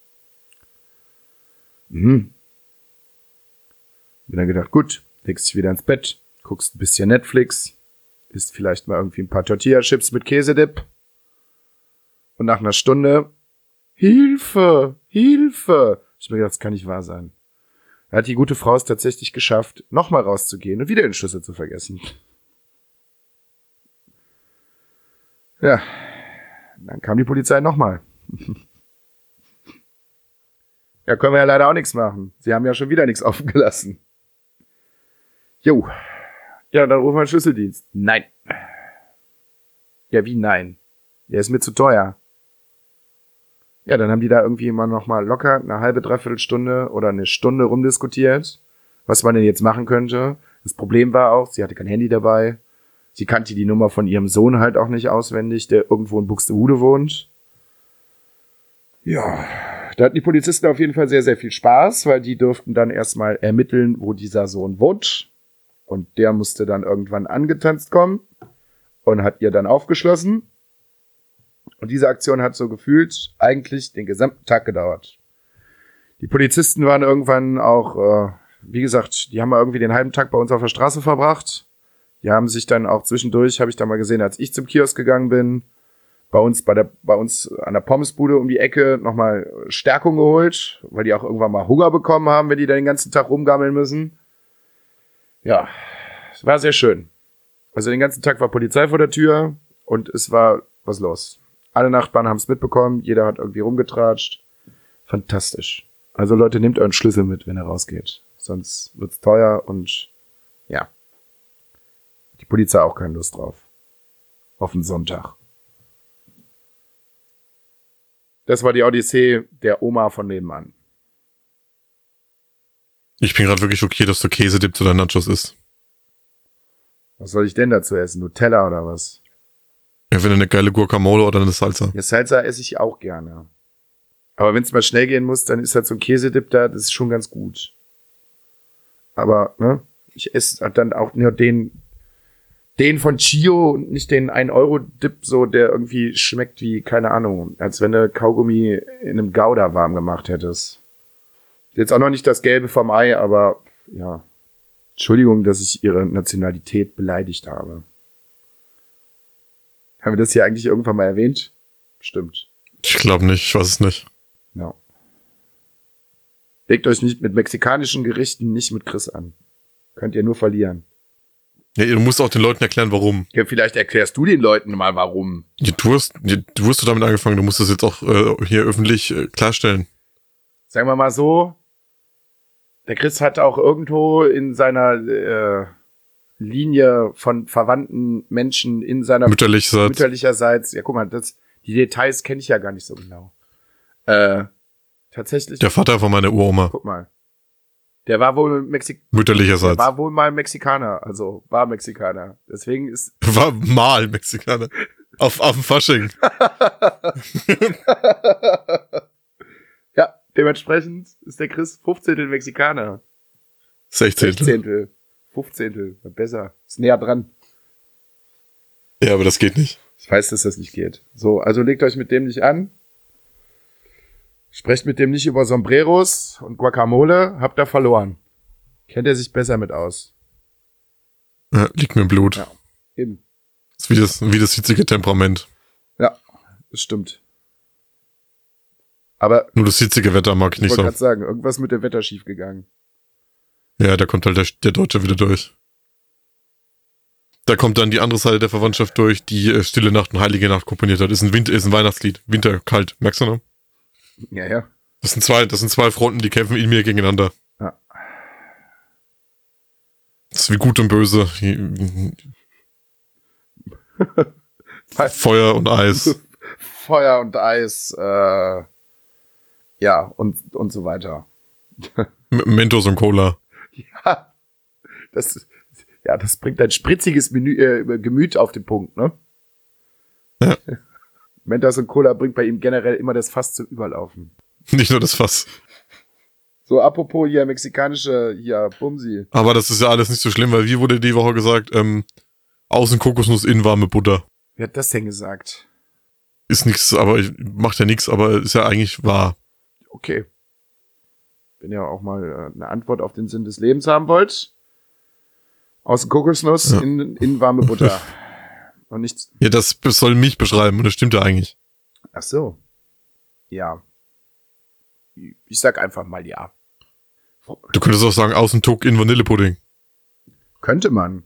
B: Mhm. Bin dann gedacht, gut, legst dich wieder ins Bett, guckst ein bisschen Netflix, isst vielleicht mal irgendwie ein paar Tortilla-Chips mit Käsedip. Und nach einer Stunde, Hilfe, Hilfe. Ich hab mir gedacht, das kann nicht wahr sein. Da hat die gute Frau es tatsächlich geschafft, nochmal rauszugehen und wieder den Schlüssel zu vergessen. Ja, dann kam die Polizei nochmal. Ja, können wir ja leider auch nichts machen. Sie haben ja schon wieder nichts offen gelassen. Jo. Ja, dann rufen wir einen Schlüsseldienst. Nein. Ja, wie nein? Der ist mir zu teuer. Ja, dann haben die da irgendwie immer noch mal locker eine halbe, dreiviertel Stunde oder eine Stunde rumdiskutiert, was man denn jetzt machen könnte. Das Problem war auch, sie hatte kein Handy dabei. Sie kannte die Nummer von ihrem Sohn halt auch nicht auswendig, der irgendwo in Buxtehude wohnt. Ja, da hatten die Polizisten auf jeden Fall sehr, sehr viel Spaß, weil die durften dann erstmal ermitteln, wo dieser Sohn wohnt. Und der musste dann irgendwann angetanzt kommen und hat ihr dann aufgeschlossen. Und diese Aktion hat so gefühlt eigentlich den gesamten Tag gedauert. Die Polizisten waren irgendwann auch, äh, wie gesagt, die haben mal irgendwie den halben Tag bei uns auf der Straße verbracht. Die haben sich dann auch zwischendurch, habe ich da mal gesehen, als ich zum Kiosk gegangen bin, bei uns bei der bei uns an der Pommesbude um die Ecke nochmal Stärkung geholt, weil die auch irgendwann mal Hunger bekommen haben, wenn die da den ganzen Tag rumgammeln müssen. Ja, es war sehr schön. Also den ganzen Tag war Polizei vor der Tür und es war was los. Alle Nachbarn haben es mitbekommen, jeder hat irgendwie rumgetratscht. Fantastisch. Also Leute, nehmt euren Schlüssel mit, wenn ihr rausgeht. Sonst wird's teuer und ja. Die Polizei auch keine Lust drauf. Auf den Sonntag. Das war die Odyssee der Oma von nebenan.
C: Ich bin gerade wirklich okay, dass du Käsedip oder Nachos isst.
B: Was soll ich denn dazu essen? Nutella oder was?
C: Ja, wenn du eine geile Guacamole oder eine Salsa.
B: Ja, Salsa esse ich auch gerne. Aber wenn es mal schnell gehen muss, dann ist halt so ein Käsedip da, das ist schon ganz gut. Aber, ne, ich esse dann auch nur den, den von Chio und nicht den ein Euro Dip, so, der irgendwie schmeckt wie, keine Ahnung, als wenn du Kaugummi in einem Gouda warm gemacht hättest. Jetzt auch noch nicht das Gelbe vom Ei, aber, ja. Entschuldigung, dass ich ihre Nationalität beleidigt habe. Haben wir das hier eigentlich irgendwann mal erwähnt? Stimmt.
C: Ich glaube nicht, ich weiß es nicht.
B: Ja. Legt euch nicht mit mexikanischen Gerichten nicht mit Chris an. Könnt ihr nur verlieren.
C: Ja, du musst auch den Leuten erklären, warum.
B: Ja, vielleicht erklärst du den Leuten mal, warum.
C: Ja, du hast, ja, du hast damit angefangen, du musst das jetzt auch äh, hier öffentlich äh, klarstellen.
B: Sagen wir mal so, der Chris hat auch irgendwo in seiner äh, Linie von verwandten Menschen in seiner
C: Mütterlicherseits.
B: mütterlicherseits, ja guck mal, das, die Details kenne ich ja gar nicht so genau. Äh, tatsächlich.
C: Der Vater von meiner Uroma.
B: Guck mal. Der war wohl Mexik
C: Mütterlicherseits.
B: Der war wohl mal Mexikaner, also war Mexikaner. Deswegen ist
C: War mal Mexikaner. Auf, auf dem Fasching.
B: Ja, dementsprechend ist der Chris fünfzehntel Mexikaner.
C: Sechzehntel.
B: sechzehntel. fünfzehntel. Besser. Ist näher dran.
C: Ja, aber das geht nicht.
B: Ich weiß, dass das nicht geht. So, also legt euch mit dem nicht an. Sprecht mit dem nicht über Sombreros und Guacamole. Habt ihr verloren. Kennt er sich besser mit aus.
C: Ja, liegt mir im Blut.
B: Ja, eben.
C: Das ist wie das, wie das hitzige Temperament.
B: Ja, das stimmt. Aber
C: Nur das hitzige Wetter mag ich
B: ich
C: nicht
B: wollte
C: so.
B: gerade sagen, irgendwas mit dem Wetter schiefgegangen.
C: Ja, da kommt halt der, der Deutsche wieder durch. Da kommt dann die andere Seite der Verwandtschaft durch, die äh, Stille Nacht und Heilige Nacht komponiert hat. Ist ein Winter, ist ein Weihnachtslied. Winter, kalt. Merkst du noch?
B: Ja, ja.
C: Das sind zwei, das sind zwei Fronten, die kämpfen in mir gegeneinander.
B: Ja.
C: Das ist wie Gut und Böse. Feuer und Eis.
B: Feuer und Eis, äh, ja, und, und so weiter.
C: M- Mentos und Cola.
B: Ja, das, ja, das bringt ein spritziges Menü, äh, Gemüt auf den Punkt, ne?
C: Ja.
B: Mentos und Cola bringt bei ihm generell immer das Fass zum Überlaufen.
C: Nicht nur das Fass.
B: So, apropos hier mexikanische, hier, Bumsi.
C: Aber das ist ja alles nicht so schlimm, weil wie wurde die Woche gesagt, ähm, außen Kokosnuss, innen warme Butter.
B: Wer hat das denn gesagt?
C: Ist nix, aber ich, macht ja nix, aber ist ja eigentlich wahr.
B: Okay. Wenn ihr auch mal äh, eine Antwort auf den Sinn des Lebens haben wollt, außen Kokosnuss,
C: Ja.
B: in, in warme Butter. Und nichts.
C: Ja, das soll mich beschreiben und das stimmt ja eigentlich.
B: Ach so. Ja. Ich sag einfach mal ja.
C: Du könntest auch sagen, außen Tuck, innen Vanillepudding.
B: Könnte man.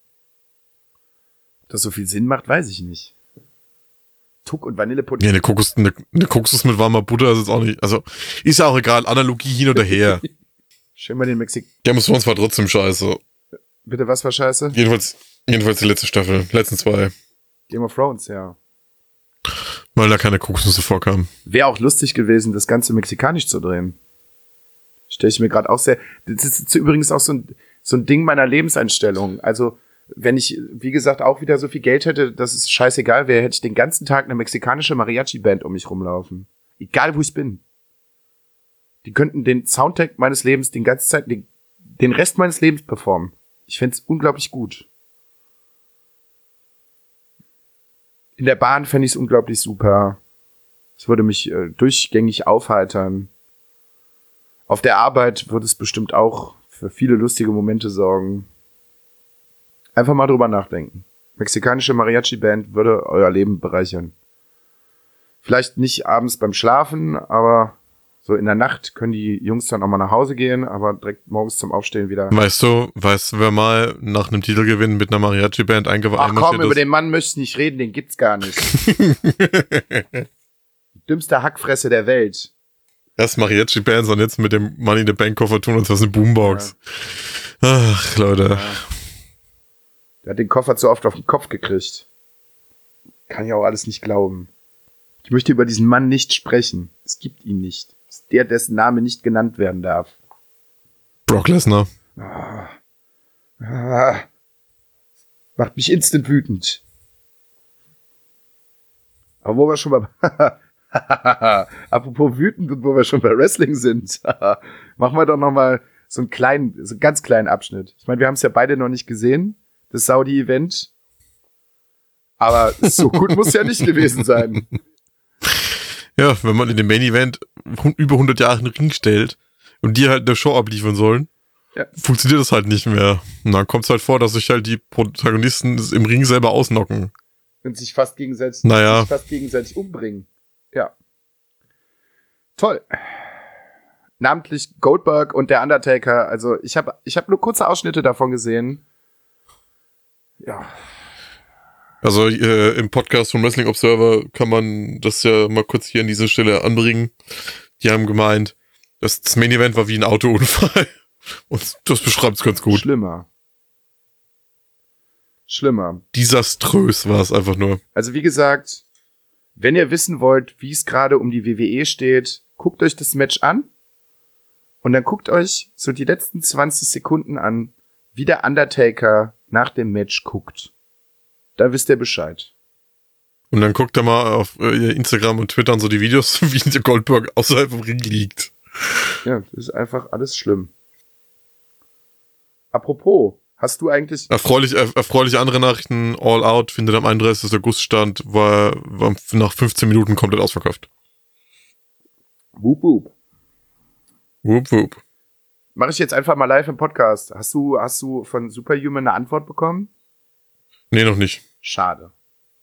B: Ob das so viel Sinn macht, weiß ich nicht. Tuck und Vanillepudding.
C: Ja, eine Kokos, eine, eine Kokos mit warmer Butter ist jetzt auch nicht, also, ist ja auch egal, Analogie hin oder her.
B: Schön mal den Mexik.
C: Game of Thrones war trotzdem scheiße.
B: Bitte, was war scheiße?
C: Jedenfalls, jedenfalls die letzte Staffel, letzten zwei.
B: Game of Thrones, ja.
C: Weil da keine Kokosnüsse vorkamen.
B: Wäre auch lustig gewesen, das Ganze mexikanisch zu drehen. Stelle ich mir gerade auch sehr. Das ist übrigens auch so ein, so ein Ding meiner Lebenseinstellung. Also, wenn ich, wie gesagt, auch wieder so viel Geld hätte, dass es scheißegal wäre, hätte ich den ganzen Tag eine mexikanische Mariachi-Band um mich rumlaufen. Egal, wo ich bin. Die könnten den Soundtrack meines Lebens den ganzen Zeit, den, den Rest meines Lebens performen. Ich fände es unglaublich gut. In der Bahn fände ich es unglaublich super. Es würde mich äh, durchgängig aufheitern. Auf der Arbeit würde es bestimmt auch für viele lustige Momente sorgen. Einfach mal drüber nachdenken. Mexikanische Mariachi-Band würde euer Leben bereichern. Vielleicht nicht abends beim Schlafen, aber so in der Nacht können die Jungs dann auch mal nach Hause gehen, aber direkt morgens zum Aufstehen wieder.
C: Weißt du, weißt du, wer mal nach einem Titelgewinn mit einer Mariachi-Band eingeweiht
B: Ach komm, über den Mann möchte ich nicht reden, den gibt's gar nicht. Dümmste Hackfresse der Welt.
C: Erst Mariachi-Bands und jetzt mit dem Money in the Bank Koffer tun uns was eine Boombox. Ja. Ach, Leute.
B: Ja. Der hat den Koffer zu oft auf den Kopf gekriegt. Kann ich auch alles nicht glauben. Ich möchte über diesen Mann nicht sprechen. Es gibt ihn nicht. Es ist der, dessen Name nicht genannt werden darf.
C: Brock Lesnar.
B: Ah. Ah. Macht mich instant wütend. Aber wo wir schon bei... Apropos wütend und wo wir schon bei Wrestling sind, machen wir doch noch mal so einen kleinen, so einen ganz kleinen Abschnitt. Ich meine, wir haben es ja beide noch nicht gesehen, das Saudi-Event. Aber so gut muss ja nicht gewesen sein.
C: Ja, wenn man in dem Main-Event über hundert Jahre in den Ring stellt und die halt eine Show abliefern sollen,
B: ja.
C: Funktioniert das halt nicht mehr. Und dann kommt es halt vor, dass sich halt die Protagonisten im Ring selber ausnocken.
B: Und sich fast gegenseitig,
C: naja.
B: sich fast gegenseitig umbringen. Ja. Toll. Namentlich Goldberg und der Undertaker. Also ich habe ich hab nur kurze Ausschnitte davon gesehen. Ja.
C: Also äh, im Podcast vom Wrestling Observer kann man das ja mal kurz hier an dieser Stelle anbringen. Die haben gemeint, dass das Main Event war wie ein Autounfall. Und das beschreibt es ganz gut.
B: Schlimmer. Schlimmer.
C: Desaströs war es einfach nur.
B: Also wie gesagt, wenn ihr wissen wollt, wie es gerade um die W W E steht, guckt euch das Match an und dann guckt euch so die letzten zwanzig Sekunden an, wie der Undertaker nach dem Match guckt. Da wisst ihr Bescheid.
C: Und dann guckt er mal auf äh, Instagram und Twitter und so die Videos, wie der Goldberg außerhalb vom Ring liegt.
B: Ja, das ist einfach alles schlimm. Apropos, hast du eigentlich...
C: Erfreulich, er, erfreuliche andere Nachrichten. All Out findet am einunddreißigsten August statt, war, war nach fünfzehn Minuten komplett ausverkauft.
B: Wup, wup.
C: Wup, wup.
B: Mache ich jetzt einfach mal live im Podcast. Hast du, hast du von Superhuman eine Antwort bekommen?
C: Nee, noch nicht.
B: Schade.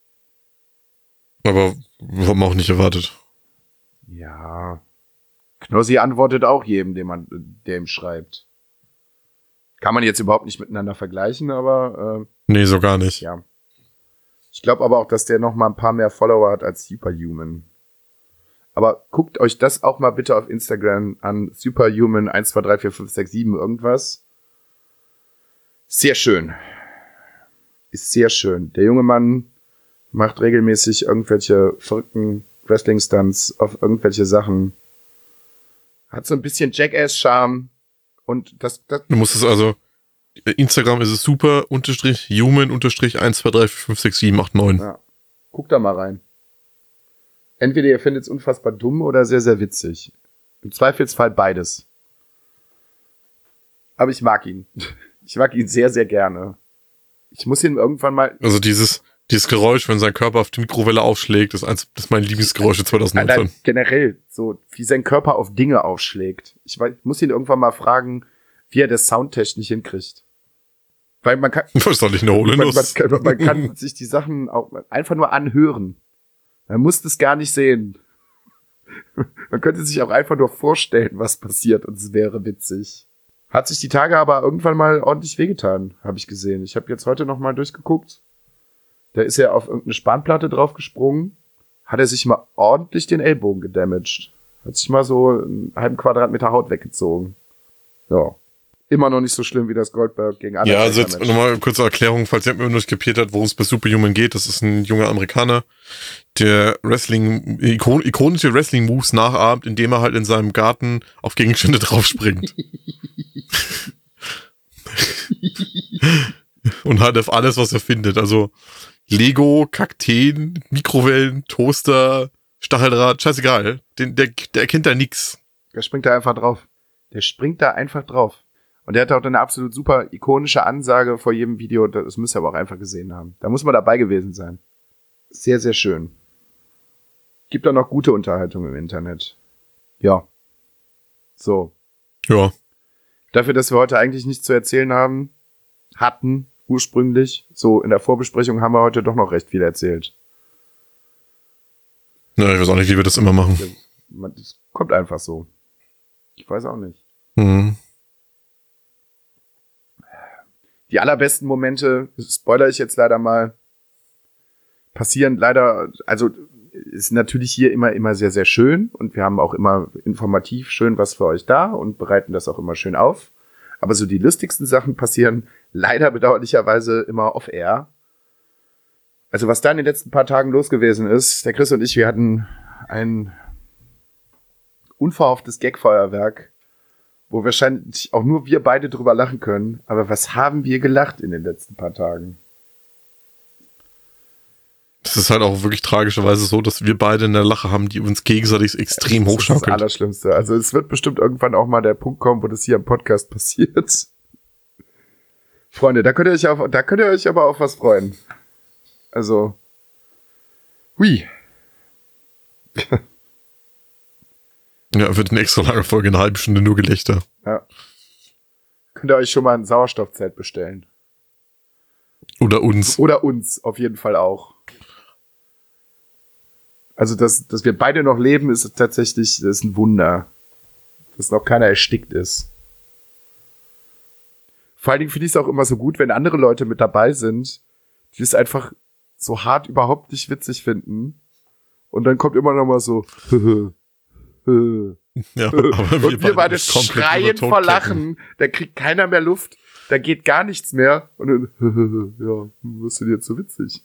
C: Aber wir haben auch nicht erwartet.
B: Ja. Knossi antwortet auch jedem, dem man, der ihm schreibt. Kann man jetzt überhaupt nicht miteinander vergleichen, aber äh,
C: Nee, so gar nicht.
B: ja. Ich glaube aber auch, dass der noch mal ein paar mehr Follower hat als Superhuman. Aber guckt euch das auch mal bitte auf Instagram an. Superhuman eins, zwei, drei, vier, fünf, sechs, sieben irgendwas. Sehr schön. Ist sehr schön. Der junge Mann macht regelmäßig irgendwelche verrückten Wrestling-Stunts auf irgendwelche Sachen. Hat so ein bisschen Jackass-Charme. Und das, das
C: Du musst es also, Instagram ist es super, unterstrich, human, unterstrich, eins, zwei, drei, vier, fünf, sechs, sieben, acht, neun.
B: ja. Guckt da mal rein. Entweder ihr findet es unfassbar dumm oder sehr, sehr witzig. Im Zweifelsfall beides. Aber ich mag ihn. Ich mag ihn sehr, sehr gerne. Ich muss ihn irgendwann mal...
C: Also dieses, dieses Geräusch, wenn sein Körper auf die Mikrowelle aufschlägt, ist eins, das ist mein Lieblingsgeräusch zwanzig neunzehn.
B: Nein, generell, so wie sein Körper auf Dinge aufschlägt. Ich, weiß, ich muss ihn irgendwann mal fragen, wie er das soundtechnisch hinkriegt. Weil man kann...
C: Was soll ich eine hohle
B: Man, man,
C: Nuss?
B: kann, man kann sich die Sachen auch einfach nur anhören. Man muss das gar nicht sehen. Man könnte sich auch einfach nur vorstellen, was passiert, und es wäre witzig. Hat sich die Tage aber irgendwann mal ordentlich wehgetan, habe ich gesehen. Ich habe jetzt heute noch mal durchgeguckt. Da ist er auf irgendeine Spanplatte draufgesprungen, hat er sich mal ordentlich den Ellbogen gedamaged. Hat sich mal so einen halben Quadratmeter Haut weggezogen. Ja. Immer noch nicht so schlimm wie das Goldberg gegen Undertaker.
C: Ja, also jetzt nochmal kurze Erklärung, falls ihr mir nicht kapiert habt, worum es bei Superhuman geht. Das ist ein junger Amerikaner, der Wrestling, ikon, ikonische Wrestling-Moves nachahmt, indem er halt in seinem Garten auf Gegenstände draufspringt. Und halt auf alles, was er findet. Also Lego, Kakteen, Mikrowellen, Toaster, Stacheldraht, scheißegal. Den, der, der erkennt da nix.
B: Der springt da einfach drauf. Der springt da einfach drauf. Und der hat auch eine absolut super ikonische Ansage vor jedem Video. Das müsst ihr aber auch einfach gesehen haben. Da muss man dabei gewesen sein. Sehr, sehr schön. Gibt auch noch gute Unterhaltung im Internet. Ja. So.
C: Ja.
B: Dafür, dass wir heute eigentlich nichts zu erzählen haben, hatten ursprünglich, so in der Vorbesprechung haben wir heute doch noch recht viel erzählt.
C: Ja, ich weiß auch nicht, wie wir das immer machen.
B: Das kommt einfach so. Ich weiß auch nicht.
C: Mhm.
B: Die allerbesten Momente, spoiler ich jetzt leider mal, passieren leider, also ist natürlich hier immer, immer sehr, sehr schön und wir haben auch immer informativ schön was für euch da und bereiten das auch immer schön auf. Aber so die lustigsten Sachen passieren leider bedauerlicherweise immer off-air. Also was da in den letzten paar Tagen los gewesen ist, der Chris und ich, wir hatten ein unverhofftes Gagfeuerwerk, wo wahrscheinlich auch nur wir beide drüber lachen können. Aber was haben wir gelacht in den letzten paar Tagen?
C: Das ist halt auch wirklich tragischerweise so, dass wir beide eine Lache haben, die uns gegenseitig extrem
B: Das ist das
C: hochschaukelt.
B: Allerschlimmste. Also es wird bestimmt irgendwann auch mal der Punkt kommen, wo das hier im Podcast passiert. Freunde, da könnt ihr euch auf, da könnt ihr euch aber auf was freuen. Also, hui.
C: Ja, wird eine extra lange Folge, eine halbe Stunde nur Gelächter.
B: Ja. Könnt ihr euch schon mal ein Sauerstoffzelt bestellen.
C: Oder uns.
B: Oder uns, auf jeden Fall auch. Also, dass, dass wir beide noch leben, ist tatsächlich, das ist ein Wunder. Dass noch keiner erstickt ist. Vor allen Dingen finde ich es auch immer so gut, wenn andere Leute mit dabei sind, die es einfach so hart überhaupt nicht witzig finden. Und dann kommt immer noch mal so,
C: Ja,
B: und
C: aber
B: wir, wir beide
C: müssen komplett
B: schreien
C: über Ton
B: vor
C: klappen.
B: Lachen. Da kriegt keiner mehr Luft. Da geht gar nichts mehr. Und dann, ja, was ist denn jetzt so witzig?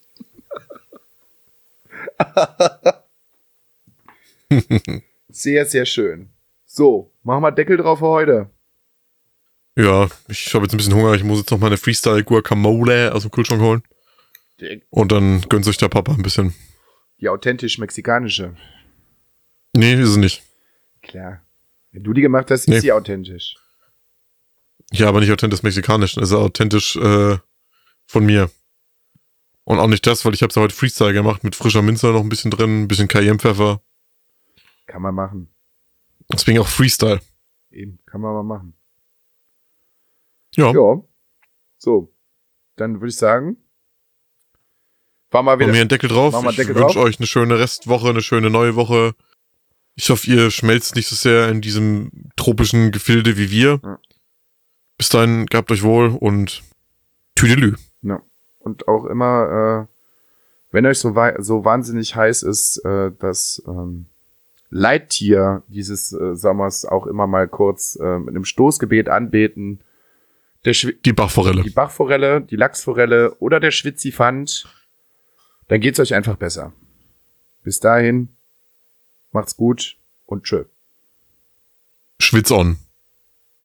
B: Sehr, sehr schön. So, machen wir Deckel drauf für heute.
C: Ja, ich habe jetzt ein bisschen Hunger. Ich muss jetzt noch meine Freestyle Guacamole aus dem Kühlschrank holen. Und dann gönnt sich der Papa ein bisschen.
B: Die authentisch mexikanische.
C: Nee, ist es nicht.
B: Klar. Wenn du die gemacht hast, ist
C: Nee.
B: sie authentisch.
C: Ja, aber nicht authentisch mexikanisch. Das ist authentisch äh, von mir. Und auch nicht das, weil ich habe es heute Freestyle gemacht mit frischer Minze noch ein bisschen drin, ein bisschen Cayennepfeffer.
B: Kann man machen.
C: Deswegen auch Freestyle.
B: Eben, kann man mal machen.
C: Ja.
B: Ja. So. Dann würde ich sagen, fahren wir wieder.
C: Machen wir einen Deckel drauf.
B: Machen wir einen
C: Ich
B: Deckel
C: wünsche
B: drauf.
C: euch eine schöne Restwoche, eine schöne neue Woche. Ich hoffe, ihr schmelzt nicht so sehr in diesem tropischen Gefilde wie wir.
B: Ja.
C: Bis dahin, gehabt euch wohl und Tüdelü.
B: Ja. Und auch immer, äh, wenn euch so, wei- so wahnsinnig heiß ist, äh, das ähm, Leittier dieses äh, Sommers auch immer mal kurz äh, mit einem Stoßgebet anbeten. Der Schwi-
C: Die Bachforelle.
B: die Bachforelle, die Lachsforelle oder der Schwitzifant, dann geht's euch einfach besser. Bis dahin, macht's gut und tschö.
C: Schwitz on.